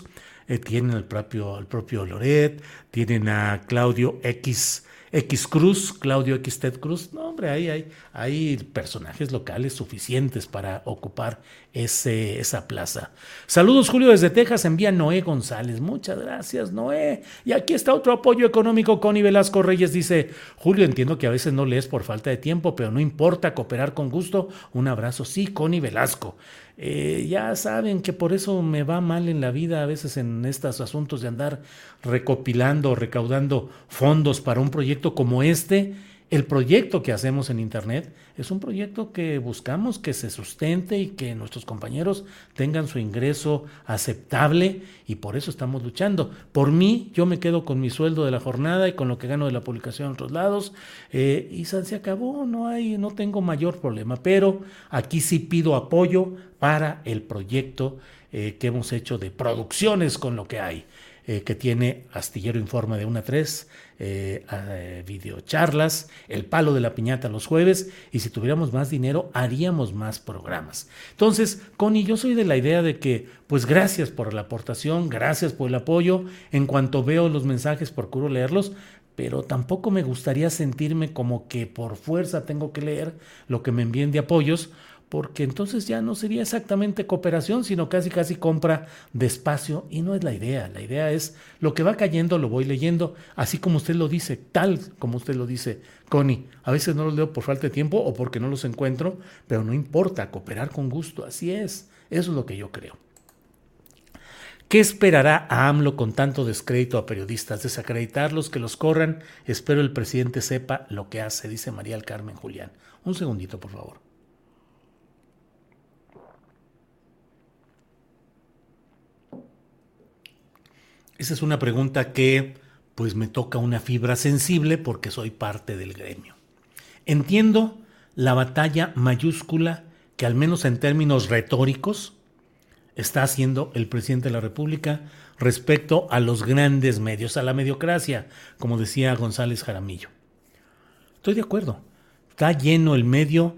eh, tienen al propio, al propio Loret, tienen a Claudio X, X Cruz, Claudio X Ted Cruz. No, hombre, hay, hay, hay personajes locales suficientes para ocupar ese, esa plaza. Saludos, Julio, desde Texas, envía Noé González. Muchas gracias, Noé. Y aquí está otro apoyo económico. Connie Velasco Reyes dice: Julio, entiendo que a veces no lees por falta de tiempo, pero no importa, cooperar con gusto. Un abrazo. Sí, Connie Velasco. Eh, ya saben que por eso me va mal en la vida a veces en estos asuntos de andar recopilando, recaudando fondos para un proyecto como este. El proyecto que hacemos en Internet es un proyecto que buscamos que se sustente y que nuestros compañeros tengan su ingreso aceptable, y por eso estamos luchando. Por mí, yo me quedo con mi sueldo de la jornada y con lo que gano de la publicación en otros lados, eh, y se acabó, no hay, no tengo mayor problema, pero aquí sí pido apoyo para el proyecto eh, que hemos hecho de producciones con lo que hay. Eh, que tiene Astillero Informa de una a tres, eh, eh, videocharlas, El Palo de la Piñata los jueves, y si tuviéramos más dinero haríamos más programas. Entonces, Connie, yo soy de la idea de que, pues gracias por la aportación, gracias por el apoyo. En cuanto veo los mensajes procuro leerlos, pero tampoco me gustaría sentirme como que por fuerza tengo que leer lo que me envíen de apoyos, porque entonces ya no sería exactamente cooperación, sino casi casi compra de espacio, y no es la idea. La idea es lo que va cayendo lo voy leyendo, así como usted lo dice, tal como usted lo dice, Connie. A veces no los leo por falta de tiempo o porque no los encuentro, pero no importa, cooperar con gusto, así es. Eso es lo que yo creo. ¿Qué esperará a AMLO con tanto descrédito a periodistas? Desacreditarlos, que los corran. Espero el presidente sepa lo que hace, dice María del Carmen Julián. Un segundito, por favor. Esa es una pregunta que pues me toca una fibra sensible porque soy parte del gremio. Entiendo la batalla mayúscula que, al menos en términos retóricos, está haciendo el presidente de la República respecto a los grandes medios, a la mediocracia, como decía González Jaramillo. Estoy de acuerdo. Está lleno el medio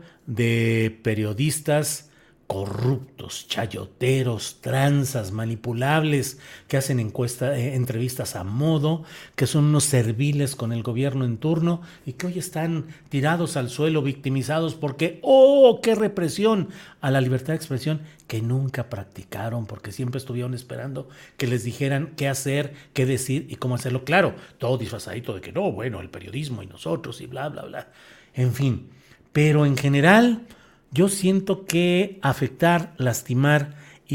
de periodistas corruptos, chayoteros, tranzas, manipulables, que hacen encuestas, eh, entrevistas a modo, que son unos serviles con el gobierno en turno y que hoy están tirados al suelo, victimizados porque, ¡oh, qué represión a la libertad de expresión! Que nunca practicaron, porque siempre estuvieron esperando que les dijeran qué hacer, qué decir y cómo hacerlo. Claro, todo disfrazadito de que no, bueno, el periodismo y nosotros y bla, bla, bla. En fin, pero en general yo siento que afectar, lastimar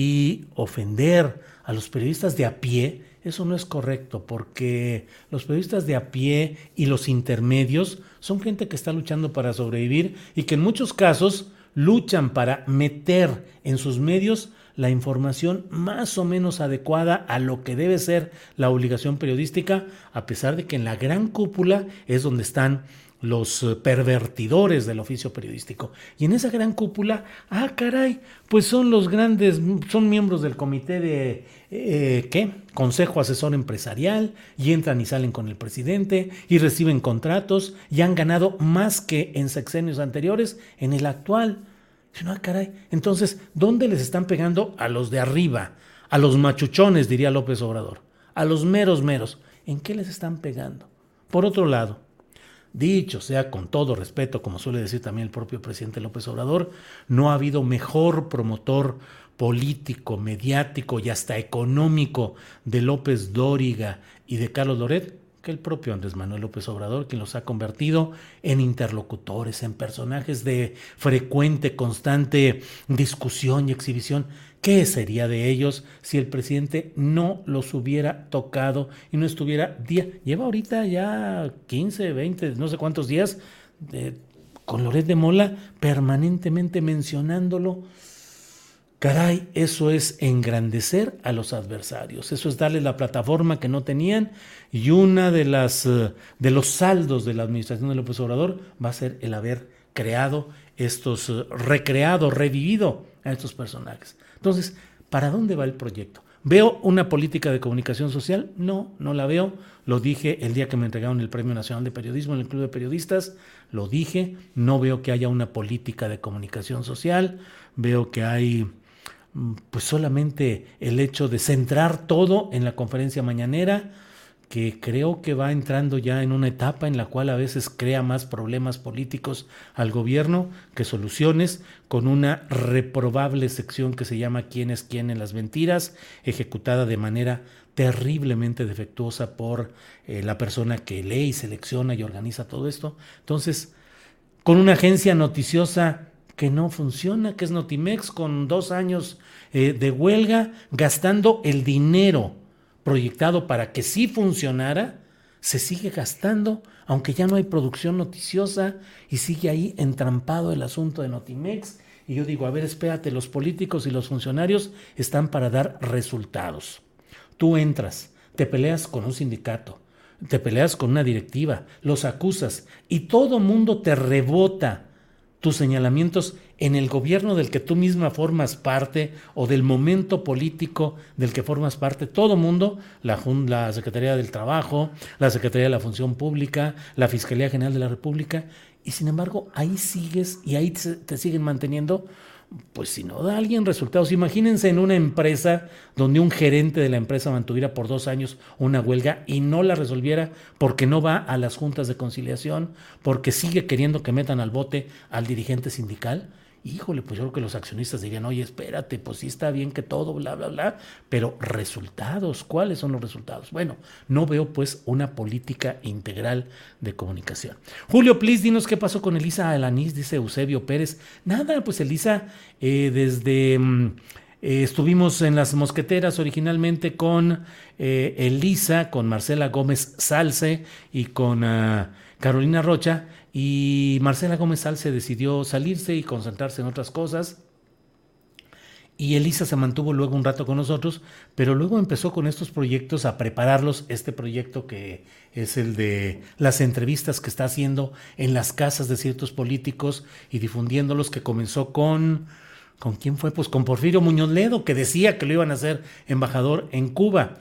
y ofender a los periodistas de a pie, eso no es correcto, porque los periodistas de a pie y los intermedios son gente que está luchando para sobrevivir y que en muchos casos luchan para meter en sus medios la información más o menos adecuada a lo que debe ser la obligación periodística, a pesar de que en la gran cúpula es donde están los pervertidores del oficio periodístico. Y en esa gran cúpula, ah, caray, pues son los grandes, son miembros del comité de, eh, ¿qué? Consejo Asesor Empresarial, y entran y salen con el presidente, y reciben contratos, y han ganado más que en sexenios anteriores, en el actual. No, ah, caray, entonces, ¿dónde les están pegando? A los de arriba, a los machuchones, diría López Obrador, a los meros meros. ¿En qué les están pegando? Por otro lado, dicho sea con todo respeto, como suele decir también el propio presidente López Obrador, no ha habido mejor promotor político, mediático y hasta económico de López Dóriga y de Carlos Loret que el propio Andrés Manuel López Obrador, quien los ha convertido en interlocutores, en personajes de frecuente, constante discusión y exhibición. ¿Qué sería de ellos si el presidente no los hubiera tocado y no estuviera día? Lleva ahorita ya quince, veinte, no sé cuántos días de, con Loret de Mola permanentemente mencionándolo. Caray, eso es engrandecer a los adversarios, eso es darles la plataforma que no tenían, y una de las de los saldos de la administración de López Obrador va a ser el haber creado estos, recreado, revivido a estos personajes. Entonces, ¿para dónde va el proyecto? ¿Veo una política de comunicación social? No, no la veo. Lo dije el día que me entregaron el Premio Nacional de Periodismo en el Club de Periodistas. Lo dije, no veo que haya una política de comunicación social. Veo que hay pues solamente el hecho de centrar todo en la conferencia mañanera, que creo que va entrando ya en una etapa en la cual a veces crea más problemas políticos al gobierno que soluciones, con una reprobable sección que se llama ¿Quién es quién en las mentiras?, ejecutada de manera terriblemente defectuosa por eh, la persona que lee y selecciona y organiza todo esto. Entonces, con una agencia noticiosa que no funciona, que es Notimex, con dos años eh, de huelga, gastando el dinero proyectado para que sí funcionara, se sigue gastando, aunque ya no hay producción noticiosa, y sigue ahí entrampado el asunto de Notimex. Y yo digo, a ver, espérate, los políticos y los funcionarios están para dar resultados. Tú entras, te peleas con un sindicato, te peleas con una directiva, los acusas, y todo mundo te rebota tus señalamientos en el gobierno del que tú misma formas parte o del momento político del que formas parte. Todo mundo, la, la Secretaría del Trabajo, la Secretaría de la Función Pública, la Fiscalía General de la República, y sin embargo ahí sigues y ahí te, te siguen manteniendo. Pues si no da alguien resultados, imagínense en una empresa donde un gerente de la empresa mantuviera por dos años una huelga y no la resolviera porque no va a las juntas de conciliación, porque sigue queriendo que metan al bote al dirigente sindical. Híjole, pues yo creo que los accionistas dirían, oye, espérate, pues sí está bien que todo, bla, bla, bla, pero resultados, ¿cuáles son los resultados? Bueno, no veo pues una política integral de comunicación. Julio, please, dinos qué pasó con Elisa Alanís, dice Eusebio Pérez. Nada, pues Elisa, eh, desde... Eh, estuvimos en Las Mosqueteras originalmente con eh, Elisa, con Marcela Gómez Salce y con uh, Carolina Rocha, y Marcela Gómez Salce decidió salirse y concentrarse en otras cosas, y Elisa se mantuvo luego un rato con nosotros, pero luego empezó con estos proyectos a prepararlos, este proyecto que es el de las entrevistas que está haciendo en las casas de ciertos políticos y difundiéndolos, que comenzó con... ¿Con quién fue? Pues con Porfirio Muñoz Ledo, que decía que lo iban a hacer embajador en Cuba.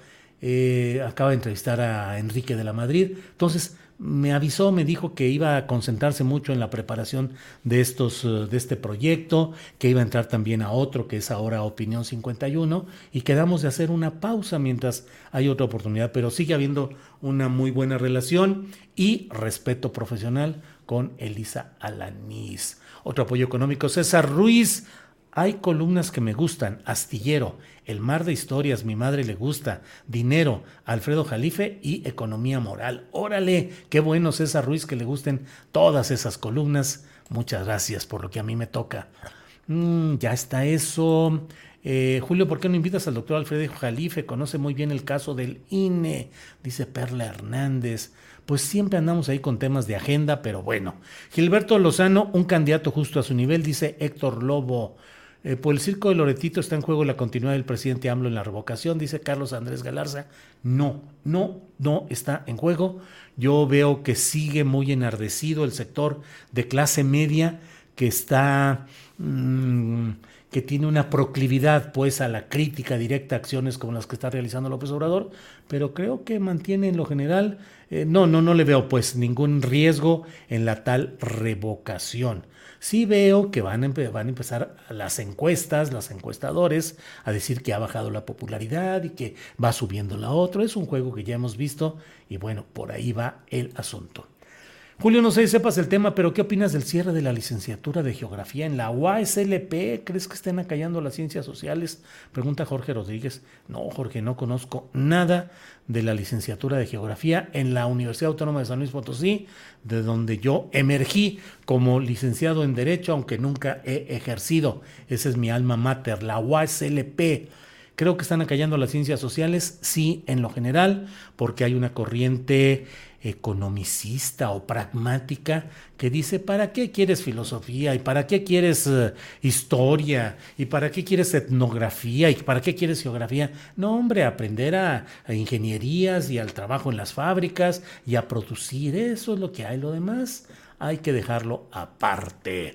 Eh, acaba de entrevistar a Enrique de la Madrid. Entonces me avisó, me dijo que iba a concentrarse mucho en la preparación de, estos, de este proyecto, que iba a entrar también a otro, que es ahora Opinión cincuenta y uno, y quedamos de hacer una pausa mientras hay otra oportunidad, pero sigue habiendo una muy buena relación y respeto profesional con Elisa Alanís. Otro apoyo económico, César Ruiz. Hay columnas que me gustan: Astillero, El Mar de Historias, Mi Madre le gusta, Dinero, Alfredo Jalife y Economía Moral. Órale, qué bueno, César Ruiz, que le gusten todas esas columnas. Muchas gracias por lo que a mí me toca. Mm, ya está eso. Eh, Julio, ¿por qué no invitas al doctor Alfredo Jalife? Conoce muy bien el caso del I N E, dice Perla Hernández. Pues siempre andamos ahí con temas de agenda, pero bueno. Gilberto Lozano, un candidato justo a su nivel, dice Héctor Lobo. Eh, por el circo de Loretito está en juego la continuidad del presidente AMLO en la revocación, dice Carlos Andrés Galarza. No, no, no está en juego. Yo veo que sigue muy enardecido el sector de clase media, que está, mmm, que tiene una proclividad pues a la crítica directa a acciones como las que está realizando López Obrador, pero creo que mantiene en lo general, eh, no, no, no le veo pues ningún riesgo en la tal revocación. Sí veo que van a, empe- van a empezar las encuestas, los encuestadores, a decir que ha bajado la popularidad y que va subiendo la otra. Es un juego que ya hemos visto y bueno, por ahí va el asunto. Julio, no sé si sepas el tema, pero ¿qué opinas del cierre de la licenciatura de Geografía en la U A S L P? ¿Crees que estén acallando las ciencias sociales? Pregunta Jorge Rodríguez. No, Jorge, no conozco nada de la licenciatura de Geografía en la Universidad Autónoma de San Luis Potosí, de donde yo emergí como licenciado en Derecho, aunque nunca he ejercido. Esa es mi alma mater, la U A S L P. Creo que están acallando las ciencias sociales, sí, en lo general, porque hay una corriente economicista o pragmática que dice, ¿para qué quieres filosofía? ¿Y para qué quieres uh, historia? ¿Y para qué quieres etnografía? ¿Y para qué quieres geografía? No, hombre, aprender a, a ingenierías y al trabajo en las fábricas y a producir, eso es lo que hay. Lo demás hay que dejarlo aparte.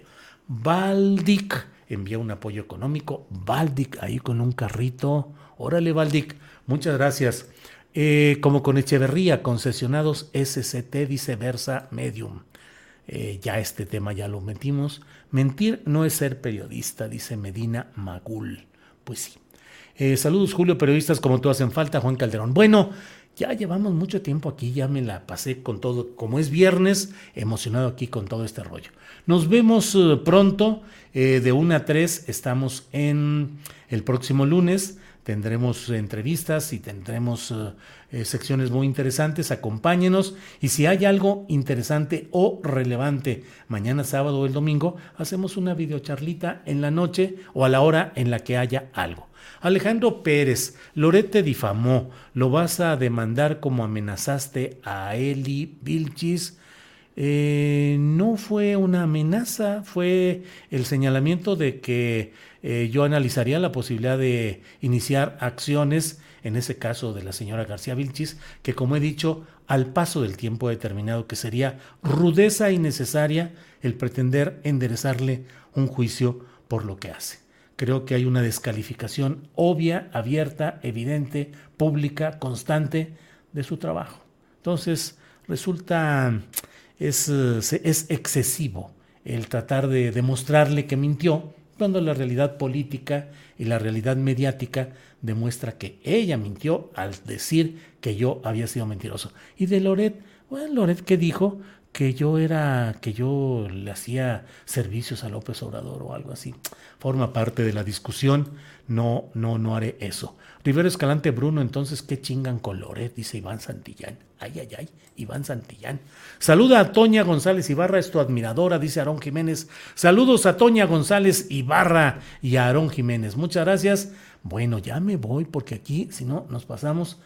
Valdic envía un apoyo económico. Valdic ahí con un carrito. Órale, Valdic, muchas gracias. Eh, como con Echeverría, concesionados S C T, dice Versa Medium. Eh, ya este tema ya lo metimos. Mentir no es ser periodista, dice Medina Magul. Pues sí. Eh, saludos, Julio, periodistas como tú hacen falta, Juan Calderón. Bueno, ya llevamos mucho tiempo aquí, ya me la pasé con todo, como es viernes, emocionado aquí con todo este rollo. Nos vemos uh, pronto, eh, de una a tres, estamos en el próximo lunes, tendremos entrevistas y tendremos uh, eh, secciones muy interesantes, acompáñenos, y si hay algo interesante o relevante mañana sábado o el domingo, hacemos una videocharlita en la noche o a la hora en la que haya algo. Alejandro Pérez, Loret te difamó, ¿lo vas a demandar como amenazaste a Eli Vilchis? Eh, no fue una amenaza, fue el señalamiento de que eh, yo analizaría la posibilidad de iniciar acciones, en ese caso de la señora García Vilchis, que como he dicho, al paso del tiempo determinado, que sería rudeza innecesaria el pretender enderezarle un juicio por lo que hace. Creo que hay una descalificación obvia, abierta, evidente, pública, constante de su trabajo. Entonces, resulta, es, es excesivo el tratar de demostrarle que mintió, cuando la realidad política y la realidad mediática demuestra que ella mintió al decir que yo había sido mentiroso. Y de Loret, bueno, Loret, ¿qué dijo? que yo era, que yo le hacía servicios a López Obrador o algo así. Forma parte de la discusión, no, no, no haré eso. Rivero Escalante Bruno, entonces, ¿qué chingan con Loret? Dice Iván Santillán. Ay, ay, ay, Iván Santillán. Saluda a Toña González Ibarra, es tu admiradora, dice Aarón Jiménez. Saludos a Toña González Ibarra y a Aarón Jiménez. Muchas gracias. Bueno, ya me voy porque aquí, si no, nos pasamos.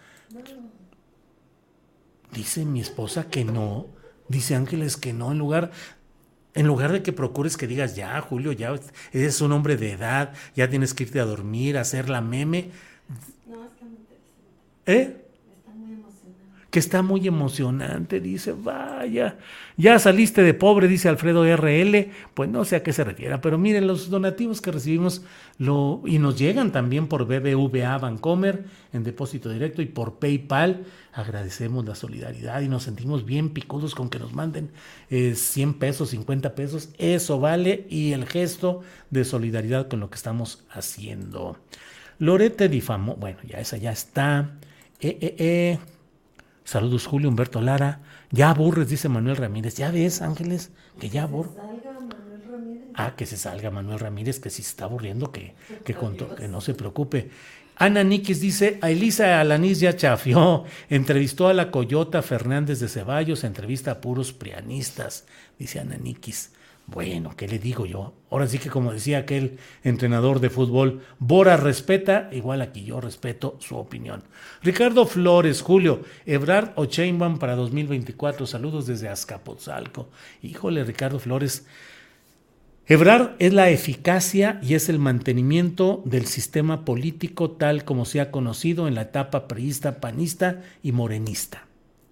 Dice mi esposa que no. Dice Ángeles que no, en lugar, en lugar de que procures que digas, ya, Julio, ya eres un hombre de edad, ya tienes que irte a dormir, a hacer la meme. No, está muy interesante. ¿Eh? Está muy emocionante. Que está muy emocionante, dice, vaya, ya saliste de pobre, dice Alfredo R L, pues no sé a qué se refiera, pero miren, los donativos que recibimos lo, y nos llegan también por B B V A Bancomer en depósito directo y por PayPal. Agradecemos la solidaridad y nos sentimos bien picudos con que nos manden eh, cien pesos, cincuenta pesos, eso vale, y el gesto de solidaridad con lo que estamos haciendo. Loret te difamó, bueno, ya esa ya está. Eh, eh, eh. Saludos, Julio Humberto Lara. Ya aburres, dice Manuel Ramírez. Ya ves, Ángeles, que ya aburres. Ah, que se salga Manuel Ramírez, que si se está aburriendo, que, que, con to- que no se preocupe. Ana Níquez dice, a Elisa Alanís ya chafió, entrevistó a la Coyota Fernández de Ceballos, entrevista a puros prianistas, dice Ana Níquez. Bueno, ¿qué le digo yo? Ahora sí que como decía aquel entrenador de fútbol, Bora respeta, igual aquí yo respeto su opinión. Ricardo Flores, Julio, Ebrard o Sheinbaum para dos mil veinticuatro, saludos desde Azcapotzalco. Híjole, Ricardo Flores, Ebrard es la eficacia y es el mantenimiento del sistema político tal como se ha conocido en la etapa priista, panista y morenista.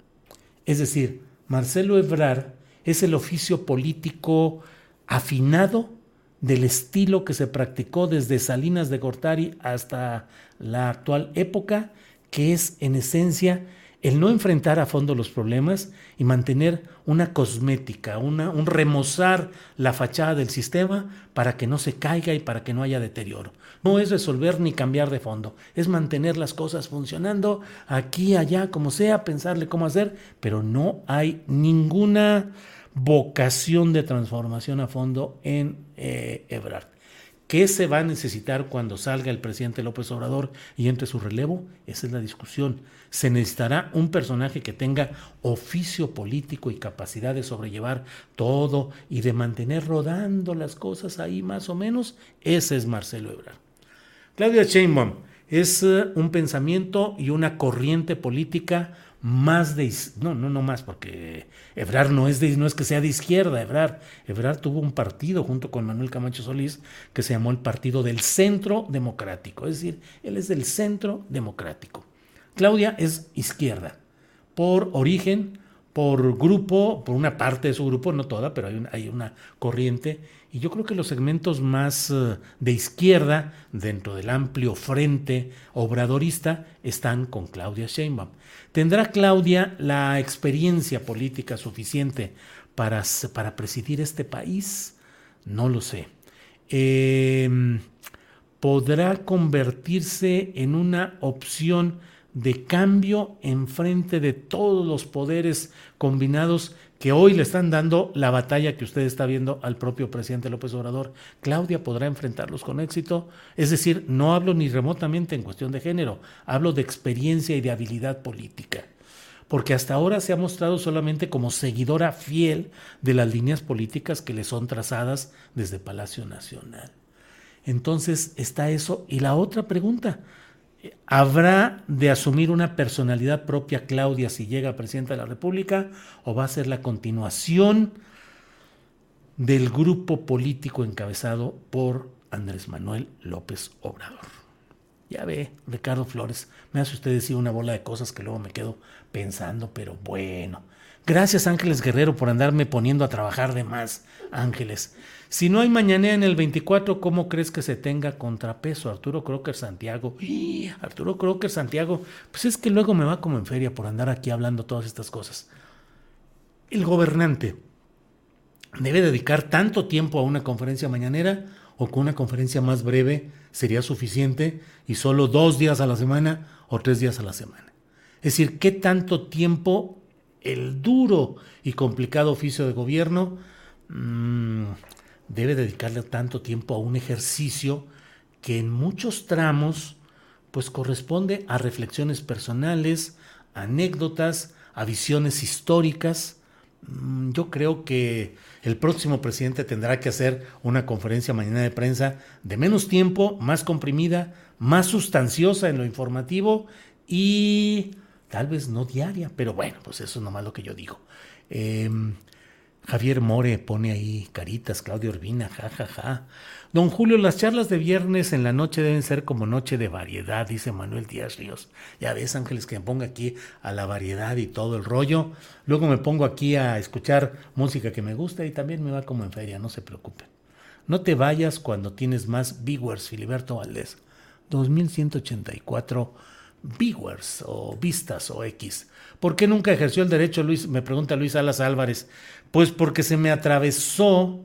Es decir, Marcelo Ebrard es el oficio político afinado del estilo que se practicó desde Salinas de Gortari hasta la actual época, que es en esencia el no enfrentar a fondo los problemas y mantener una cosmética, una, un remozar la fachada del sistema para que no se caiga y para que no haya deterioro. No es resolver ni cambiar de fondo, es mantener las cosas funcionando aquí, allá, como sea, pensarle cómo hacer, pero no hay ninguna vocación de transformación a fondo en eh, Ebrard. ¿Qué se va a necesitar cuando salga el presidente López Obrador y entre su relevo? Esa es la discusión. Se necesitará un personaje que tenga oficio político y capacidad de sobrellevar todo y de mantener rodando las cosas ahí más o menos. Ese es Marcelo Ebrard. Claudia Sheinbaum es uh, un pensamiento y una corriente política más de, no, no, no más, porque Ebrard no es, de, no es que sea de izquierda, Ebrard, Ebrard tuvo un partido junto con Manuel Camacho Solís que se llamó el Partido del Centro Democrático, es decir, él es del Centro Democrático. Claudia es izquierda, por origen, por grupo, por una parte de su grupo, no toda, pero hay una, hay una corriente, y yo creo que los segmentos más uh, de izquierda, dentro del amplio frente obradorista, están con Claudia Sheinbaum. ¿Tendrá Claudia la experiencia política suficiente para, para presidir este país? No lo sé. Eh, podrá convertirse en una opción de cambio en frente de todos los poderes combinados que hoy le están dando la batalla que usted está viendo al propio presidente López Obrador. ¿Claudia podrá enfrentarlos con éxito? Es decir, no hablo ni remotamente en cuestión de género, hablo de experiencia y de habilidad política, porque hasta ahora se ha mostrado solamente como seguidora fiel de las líneas políticas que le son trazadas desde Palacio Nacional. Entonces está eso. Y la otra pregunta, ¿habrá de asumir una personalidad propia Claudia si llega a presidenta de la República o va a ser la continuación del grupo político encabezado por Andrés Manuel López Obrador? Ya ve, Ricardo Flores, me hace usted decir una bola de cosas que luego me quedo pensando, pero bueno. Gracias, Ángeles Guerrero, por andarme poniendo a trabajar de más, Ángeles. Si no hay mañanera en el veinticuatro, ¿cómo crees que se tenga contrapeso? Arturo Crocker Santiago. ¡Ih! Arturo Crocker Santiago. Pues es que luego me va como en feria por andar aquí hablando todas estas cosas. El gobernante debe dedicar tanto tiempo a una conferencia mañanera o con una conferencia más breve sería suficiente y solo dos días a la semana o tres días a la semana. Es decir, ¿qué tanto tiempo el duro y complicado oficio de gobierno mmm, debe dedicarle tanto tiempo a un ejercicio que en muchos tramos pues corresponde a reflexiones personales, a anécdotas, a visiones históricas? Yo creo que el próximo presidente tendrá que hacer una conferencia mañana de prensa de menos tiempo, más comprimida, más sustanciosa en lo informativo y tal vez no diaria, pero bueno, pues eso es nomás lo que yo digo. Eh, Javier More pone ahí caritas, Claudia Urbina, jajaja. Ja, ja. Don Julio, las charlas de viernes en la noche deben ser como noche de variedad, dice Manuel Díaz Ríos. Ya ves, Ángeles, que me ponga aquí a la variedad y todo el rollo. Luego me pongo aquí a escuchar música que me gusta y también me va como en feria, no se preocupen. No te vayas cuando tienes más viewers, Filiberto Valdés. dos mil ciento ochenta y cuatro viewers o vistas o X. ¿Por qué nunca ejerció el derecho, Luis? Me pregunta Luis Salas Álvarez. Pues porque se me atravesó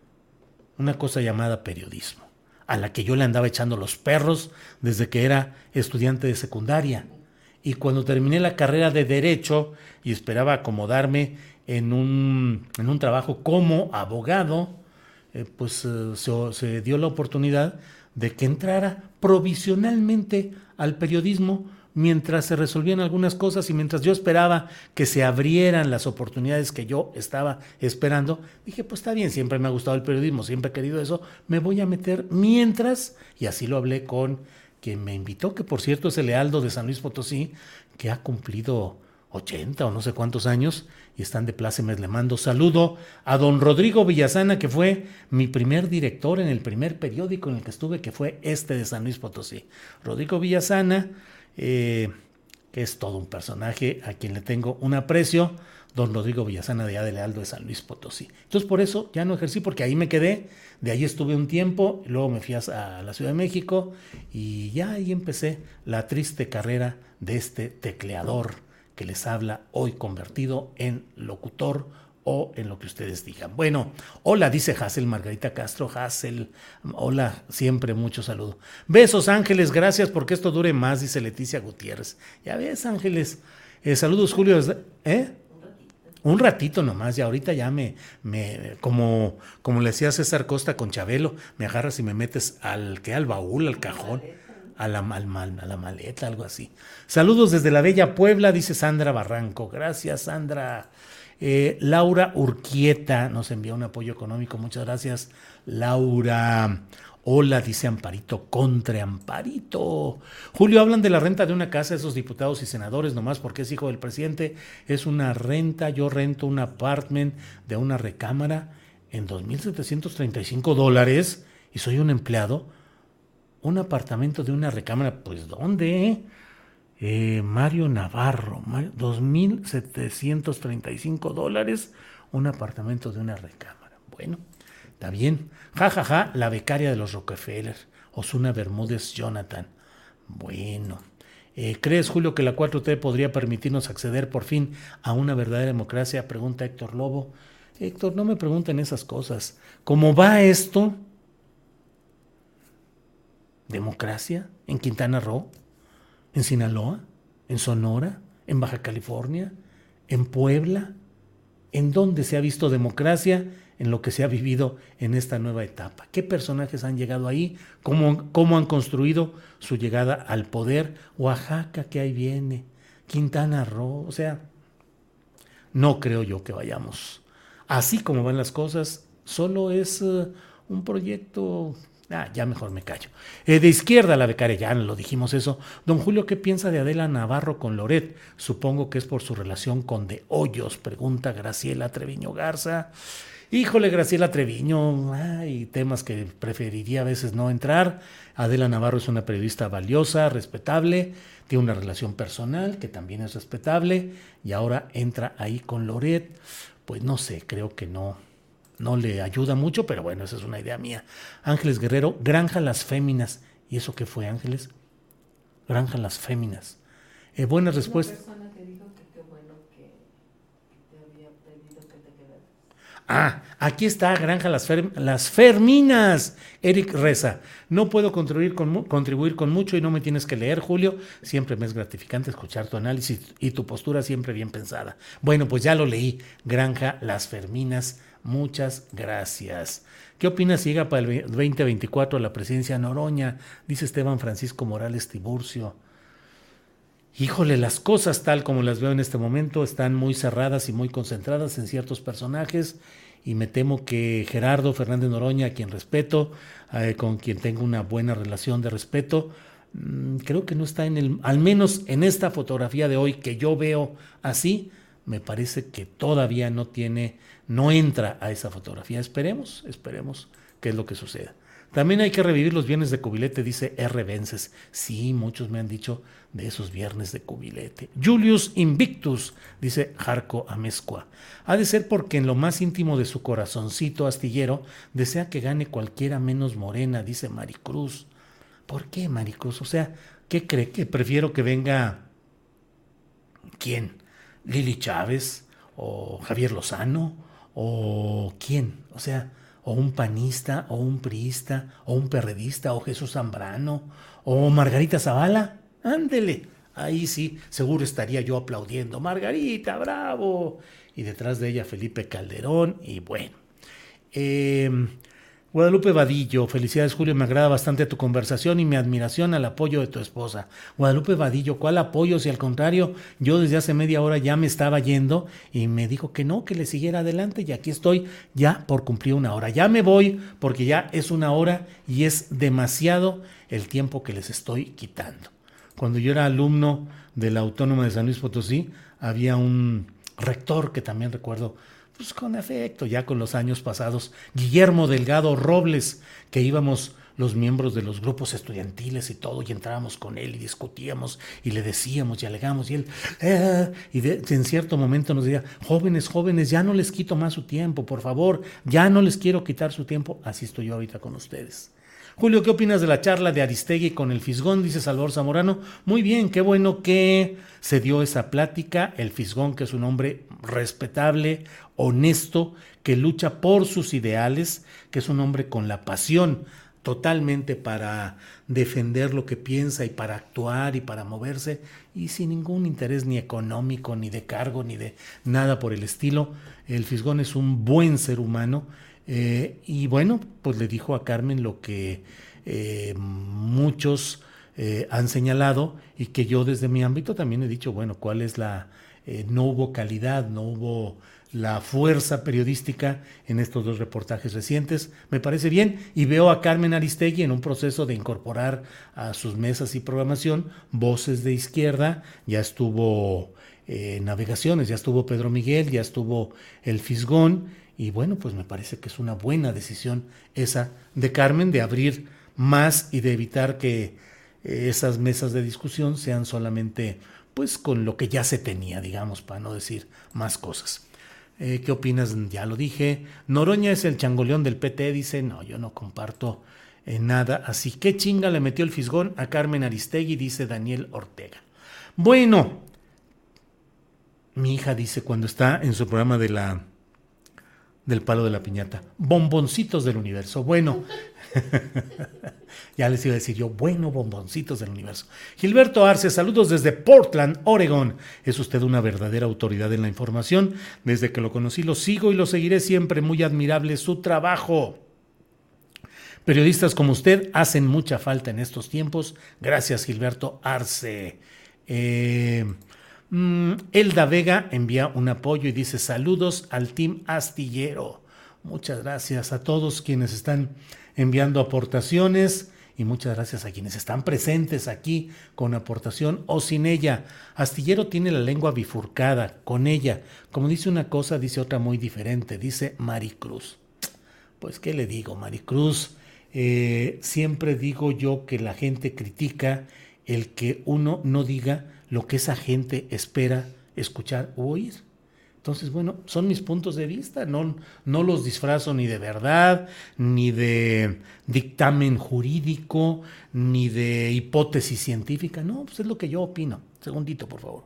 una cosa llamada periodismo, a la que yo le andaba echando los perros desde que era estudiante de secundaria. Y cuando terminé la carrera de Derecho y esperaba acomodarme en un, en un trabajo como abogado, eh, pues eh, se, se dio la oportunidad de que entrara provisionalmente al periodismo mientras se resolvían algunas cosas y mientras yo esperaba que se abrieran las oportunidades que yo estaba esperando. Dije, pues está bien, siempre me ha gustado el periodismo, siempre he querido eso, me voy a meter mientras, y así lo hablé con quien me invitó, que por cierto es el Heraldo de San Luis Potosí, que ha cumplido ochenta o no sé cuántos años y están de plácemes. Le mando saludo a don Rodrigo Villasana, que fue mi primer director en el primer periódico en el que estuve, que fue este de San Luis Potosí. Rodrigo Villasana, eh, que es todo un personaje a quien le tengo un aprecio, don Rodrigo Villasana de allá del Heraldo de San Luis Potosí. Entonces por eso ya no ejercí, porque ahí me quedé, de ahí estuve un tiempo, luego me fui a la Ciudad de México y ya ahí empecé la triste carrera de este tecleador que les habla hoy convertido en locutor o en lo que ustedes digan. Bueno, hola, dice Hazel Margarita Castro. Hazel, hola, siempre mucho saludo. Besos, Ángeles, gracias porque esto dure más, dice Leticia Gutiérrez. Ya ves, Ángeles. Eh, saludos, Julio. ¿Eh? Un ratito nomás, y ahorita ya me, me como, como le decía César Costa con Chabelo, me agarras y me metes al, ¿qué? Al baúl, al cajón. A la, mal, mal, a la maleta, algo así. Saludos desde la bella Puebla, dice Sandra Barranco. Gracias, Sandra. Eh, Laura Urquieta nos envía un apoyo económico. Muchas gracias, Laura. Hola, dice Amparito, contra Amparito. Julio, hablan de la renta de una casa, esos diputados y senadores, nomás porque es hijo del presidente. Es una renta, yo rento un apartment de una recámara en dos mil setecientos treinta y cinco dólares y soy un empleado. Un apartamento de una recámara, pues ¿dónde? Eh, Mario Navarro, dos mil setecientos treinta y cinco dólares, un apartamento de una recámara. Bueno, está bien. Ja, ja, ja, la becaria de los Rockefeller, Osuna Bermúdez Jonathan. Bueno, eh, ¿crees, Julio, que la cuatro T podría permitirnos acceder por fin a una verdadera democracia? Pregunta Héctor Lobo. Héctor, no me pregunten esas cosas. ¿Cómo va esto? ¿Democracia? ¿En Quintana Roo? ¿En Sinaloa? ¿En Sonora? ¿En Baja California? ¿En Puebla? ¿En dónde se ha visto democracia en lo que se ha vivido en esta nueva etapa? ¿Qué personajes han llegado ahí? ¿Cómo, cómo han construido su llegada al poder? Oaxaca, que ahí viene. Quintana Roo, o sea, no creo yo que vayamos. Así como van las cosas, solo es uh, un proyecto... Ah, ya mejor me callo. Eh, de izquierda la becaria, ya lo dijimos eso. Don Julio, ¿qué piensa de Adela Navarro con Loret? Supongo que es por su relación con De Hoyos, pregunta Graciela Treviño Garza. Híjole, Graciela Treviño, hay temas que preferiría a veces no entrar. Adela Navarro es una periodista valiosa, respetable, tiene una relación personal que también es respetable y ahora entra ahí con Loret. Pues no sé, creo que no. No le ayuda mucho, pero bueno, esa es una idea mía. Ángeles Guerrero, Granja Las Féminas. ¿Y eso qué fue, Ángeles? Granja Las Féminas. Eh, buenas respuestas. Una persona que dijo que qué bueno que te había pedido que te quedaras. Ah, aquí está Granja Las, Fer, Las Ferminas. Eric Reza. No puedo contribuir con, contribuir con mucho y no me tienes que leer, Julio. Siempre me es gratificante escuchar tu análisis y tu postura siempre bien pensada. Bueno, pues ya lo leí. Granja Las Ferminas. Muchas gracias. ¿Qué opinas si llega para el veinte veinticuatro la presidencia Noroña? Dice Esteban Francisco Morales Tiburcio. Híjole, las cosas tal como las veo en este momento están muy cerradas y muy concentradas en ciertos personajes y me temo que Gerardo Fernández Noroña, a quien respeto, eh, con quien tengo una buena relación de respeto, mmm, creo que no está en el, al menos en esta fotografía de hoy que yo veo así, me parece que todavía no tiene, no entra a esa fotografía. Esperemos, esperemos qué es lo que suceda. También hay que revivir los viernes de Cubilete, dice R. Vences. Sí, muchos me han dicho de esos viernes de Cubilete. Julius Invictus, dice Jarco Amezcua. Ha de ser porque en lo más íntimo de su corazoncito astillero desea que gane cualquiera menos Morena, dice Maricruz. ¿Por qué, Maricruz? O sea, ¿qué cree? ¿Que prefiero que venga quién? ¿Lili Chávez? ¿O Javier Lozano? ¿O quién? O sea, o un panista, o un priista, o un perredista, o Jesús Zambrano, o Margarita Zavala. Ándele, ahí sí, seguro estaría yo aplaudiendo. Margarita, bravo. Y detrás de ella Felipe Calderón, y bueno. Eh, Guadalupe Vadillo, felicidades Julio, me agrada bastante tu conversación y mi admiración al apoyo de tu esposa. Guadalupe Vadillo, ¿cuál apoyo? Si al contrario, yo desde hace media hora ya me estaba yendo y me dijo que no, que le siguiera adelante y aquí estoy ya por cumplir una hora. Ya me voy porque ya es una hora y es demasiado el tiempo que les estoy quitando. Cuando yo era alumno de la Autónoma de San Luis Potosí, había un rector que también recuerdo pues con afecto, ya con los años pasados, Guillermo Delgado Robles, que íbamos los miembros de los grupos estudiantiles y todo, y entrábamos con él y discutíamos y le decíamos y alegamos y él, eh, y de, en cierto momento nos decía, jóvenes, jóvenes, ya no les quito más su tiempo, por favor, ya no les quiero quitar su tiempo, así estoy yo ahorita con ustedes. Julio, ¿qué opinas de la charla de Aristegui con el Fisgón? Dice Salvador Zamorano. Muy bien, qué bueno que se dio esa plática. El Fisgón, que es un hombre respetable, honesto, que lucha por sus ideales, que es un hombre con la pasión totalmente para defender lo que piensa y para actuar y para moverse y sin ningún interés ni económico, ni de cargo, ni de nada por el estilo. El Fisgón es un buen ser humano. Eh, y bueno, pues le dijo a Carmen lo que eh, muchos eh, han señalado y que yo desde mi ámbito también he dicho, bueno, cuál es la, eh, no hubo calidad, no hubo la fuerza periodística en estos dos reportajes recientes, me parece bien, y veo a Carmen Aristegui en un proceso de incorporar a sus mesas y programación voces de izquierda, ya estuvo eh, Navegaciones, ya estuvo Pedro Miguel, ya estuvo el Fisgón. Y bueno, pues me parece que es una buena decisión esa de Carmen de abrir más y de evitar que eh, esas mesas de discusión sean solamente pues con lo que ya se tenía, digamos, para no decir más cosas. Eh, ¿Qué opinas? Ya lo dije. Noroña es el changoleón del P T, dice, no, yo no comparto eh, nada. Así que chinga le metió el Fisgón a Carmen Aristegui, dice Daniel Ortega. Bueno, mi hija dice cuando está en su programa de la... del palo de la piñata, bomboncitos del universo. Bueno, Ya les iba a decir yo, bueno, bomboncitos del universo. Gilberto Arce, saludos desde Portland, Oregón. Es usted una verdadera autoridad en la información. Desde que lo conocí lo sigo y lo seguiré siempre. Muy admirable su trabajo. Periodistas como usted hacen mucha falta en estos tiempos. Gracias, Gilberto Arce. Eh, mm, Elda Vega envía un apoyo y dice saludos al Team Astillero. Muchas gracias a todos quienes están enviando aportaciones y muchas gracias a quienes están presentes aquí con aportación o sin ella. Astillero tiene la lengua bifurcada, con ella. Como dice una cosa, dice otra muy diferente. Dice Maricruz. Pues, ¿qué le digo, Maricruz? Eh, siempre digo yo que la gente critica el que uno no diga lo que esa gente espera escuchar o oír. Entonces, bueno, son mis puntos de vista, no, no los disfrazo ni de verdad, ni de dictamen jurídico, ni de hipótesis científica, no, pues es lo que yo opino. Segundito, por favor.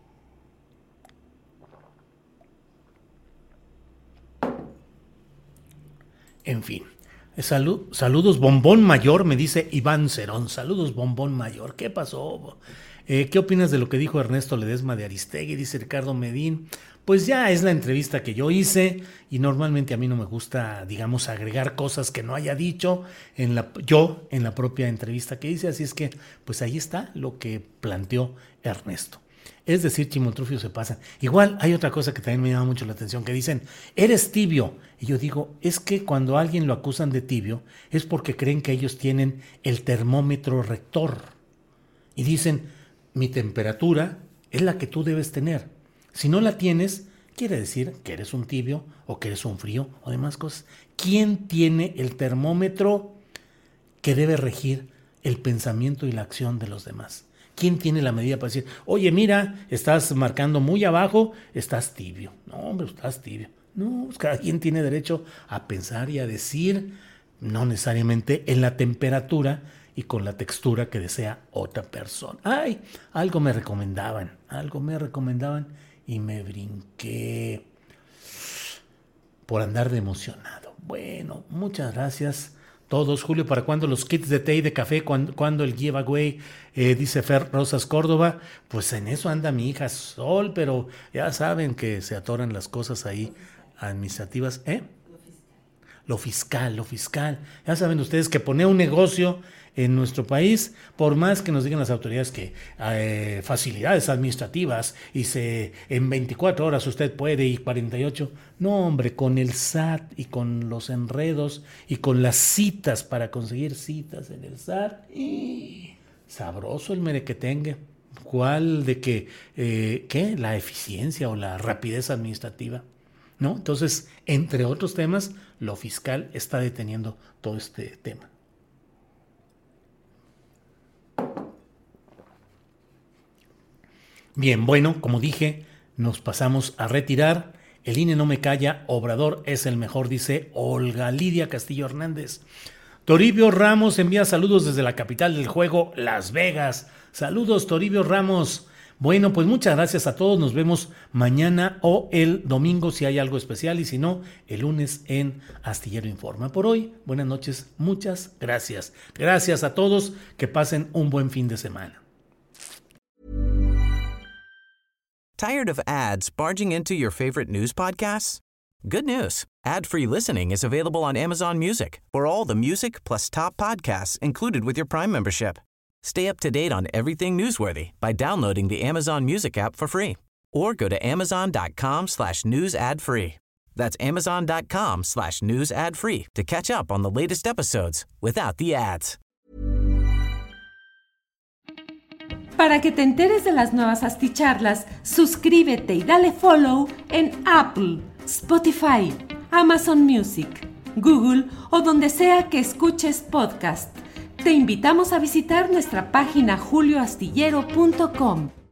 En fin. Salud, saludos, Bombón Mayor, me dice Iván Cerón. Saludos, Bombón Mayor. ¿Qué pasó? Eh, ¿Qué opinas de lo que dijo Ernesto Ledesma de Aristegui? Dice Ricardo Medín. Pues ya es la entrevista que yo hice y normalmente a mí no me gusta, digamos, agregar cosas que no haya dicho en la, yo en la propia entrevista que hice. Así es que, pues ahí está lo que planteó Ernesto. Es decir, chimoltrufio se pasa. Igual hay otra cosa que también me llama mucho la atención, que dicen, eres tibio. Y yo digo, es que cuando a alguien lo acusan de tibio, es porque creen que ellos tienen el termómetro rector. Y dicen, mi temperatura es la que tú debes tener. Si no la tienes, quiere decir que eres un tibio o que eres un frío o demás cosas. ¿Quién tiene el termómetro que debe regir el pensamiento y la acción de los demás? ¿Quién tiene la medida para decir, oye, mira, estás marcando muy abajo, estás tibio? No, hombre, estás tibio. No, pues cada quien tiene derecho a pensar y a decir, no necesariamente en la temperatura y con la textura que desea otra persona. Ay, algo me recomendaban, algo me recomendaban y me brinqué por andar de emocionado. Bueno, muchas gracias. Todos, Julio, ¿para cuándo los kits de té y de café? ¿Cuándo, cuándo el giveaway? Eh, dice Fer Rosas Córdoba. Pues en eso anda mi hija Sol, pero ya saben que se atoran las cosas ahí administrativas. ¿Eh? Lo fiscal, lo fiscal. Ya saben ustedes que poner un negocio en nuestro país, por más que nos digan las autoridades que eh, facilidades administrativas y se en veinticuatro horas usted puede y cuarenta y ocho, no hombre, con el S A T y con los enredos y con las citas para conseguir citas en el S A T, y sabroso el merequetengue. ¿Cuál de que, eh, qué? La eficiencia o la rapidez administrativa, ¿no? Entonces, entre otros temas, lo fiscal está deteniendo todo este tema. Bien, bueno, como dije, nos pasamos a retirar. El I N E no me calla, Obrador es el mejor, dice Olga Lidia Castillo Hernández. Toribio Ramos envía saludos desde la capital del juego, Las Vegas. Saludos, Toribio Ramos. Bueno, pues muchas gracias a todos. Nos vemos mañana o el domingo si hay algo especial y si no, el lunes en Astillero Informa. Por hoy, buenas noches, muchas gracias. Gracias a todos, que pasen un buen fin de semana. Tired of ads barging into your favorite news podcasts? Good news. Ad-free listening is available on Amazon Music for all the music plus top podcasts included with your Prime membership. Stay up to date on everything newsworthy by downloading the Amazon Music app for free or go to amazon.com slash news ad free. That's amazon.com slash news ad free to catch up on the latest episodes without the ads. Para que te enteres de las nuevas asticharlas, suscríbete y dale follow en Apple, Spotify, Amazon Music, Google o donde sea que escuches podcast. Te invitamos a visitar nuestra página julio astillero punto com.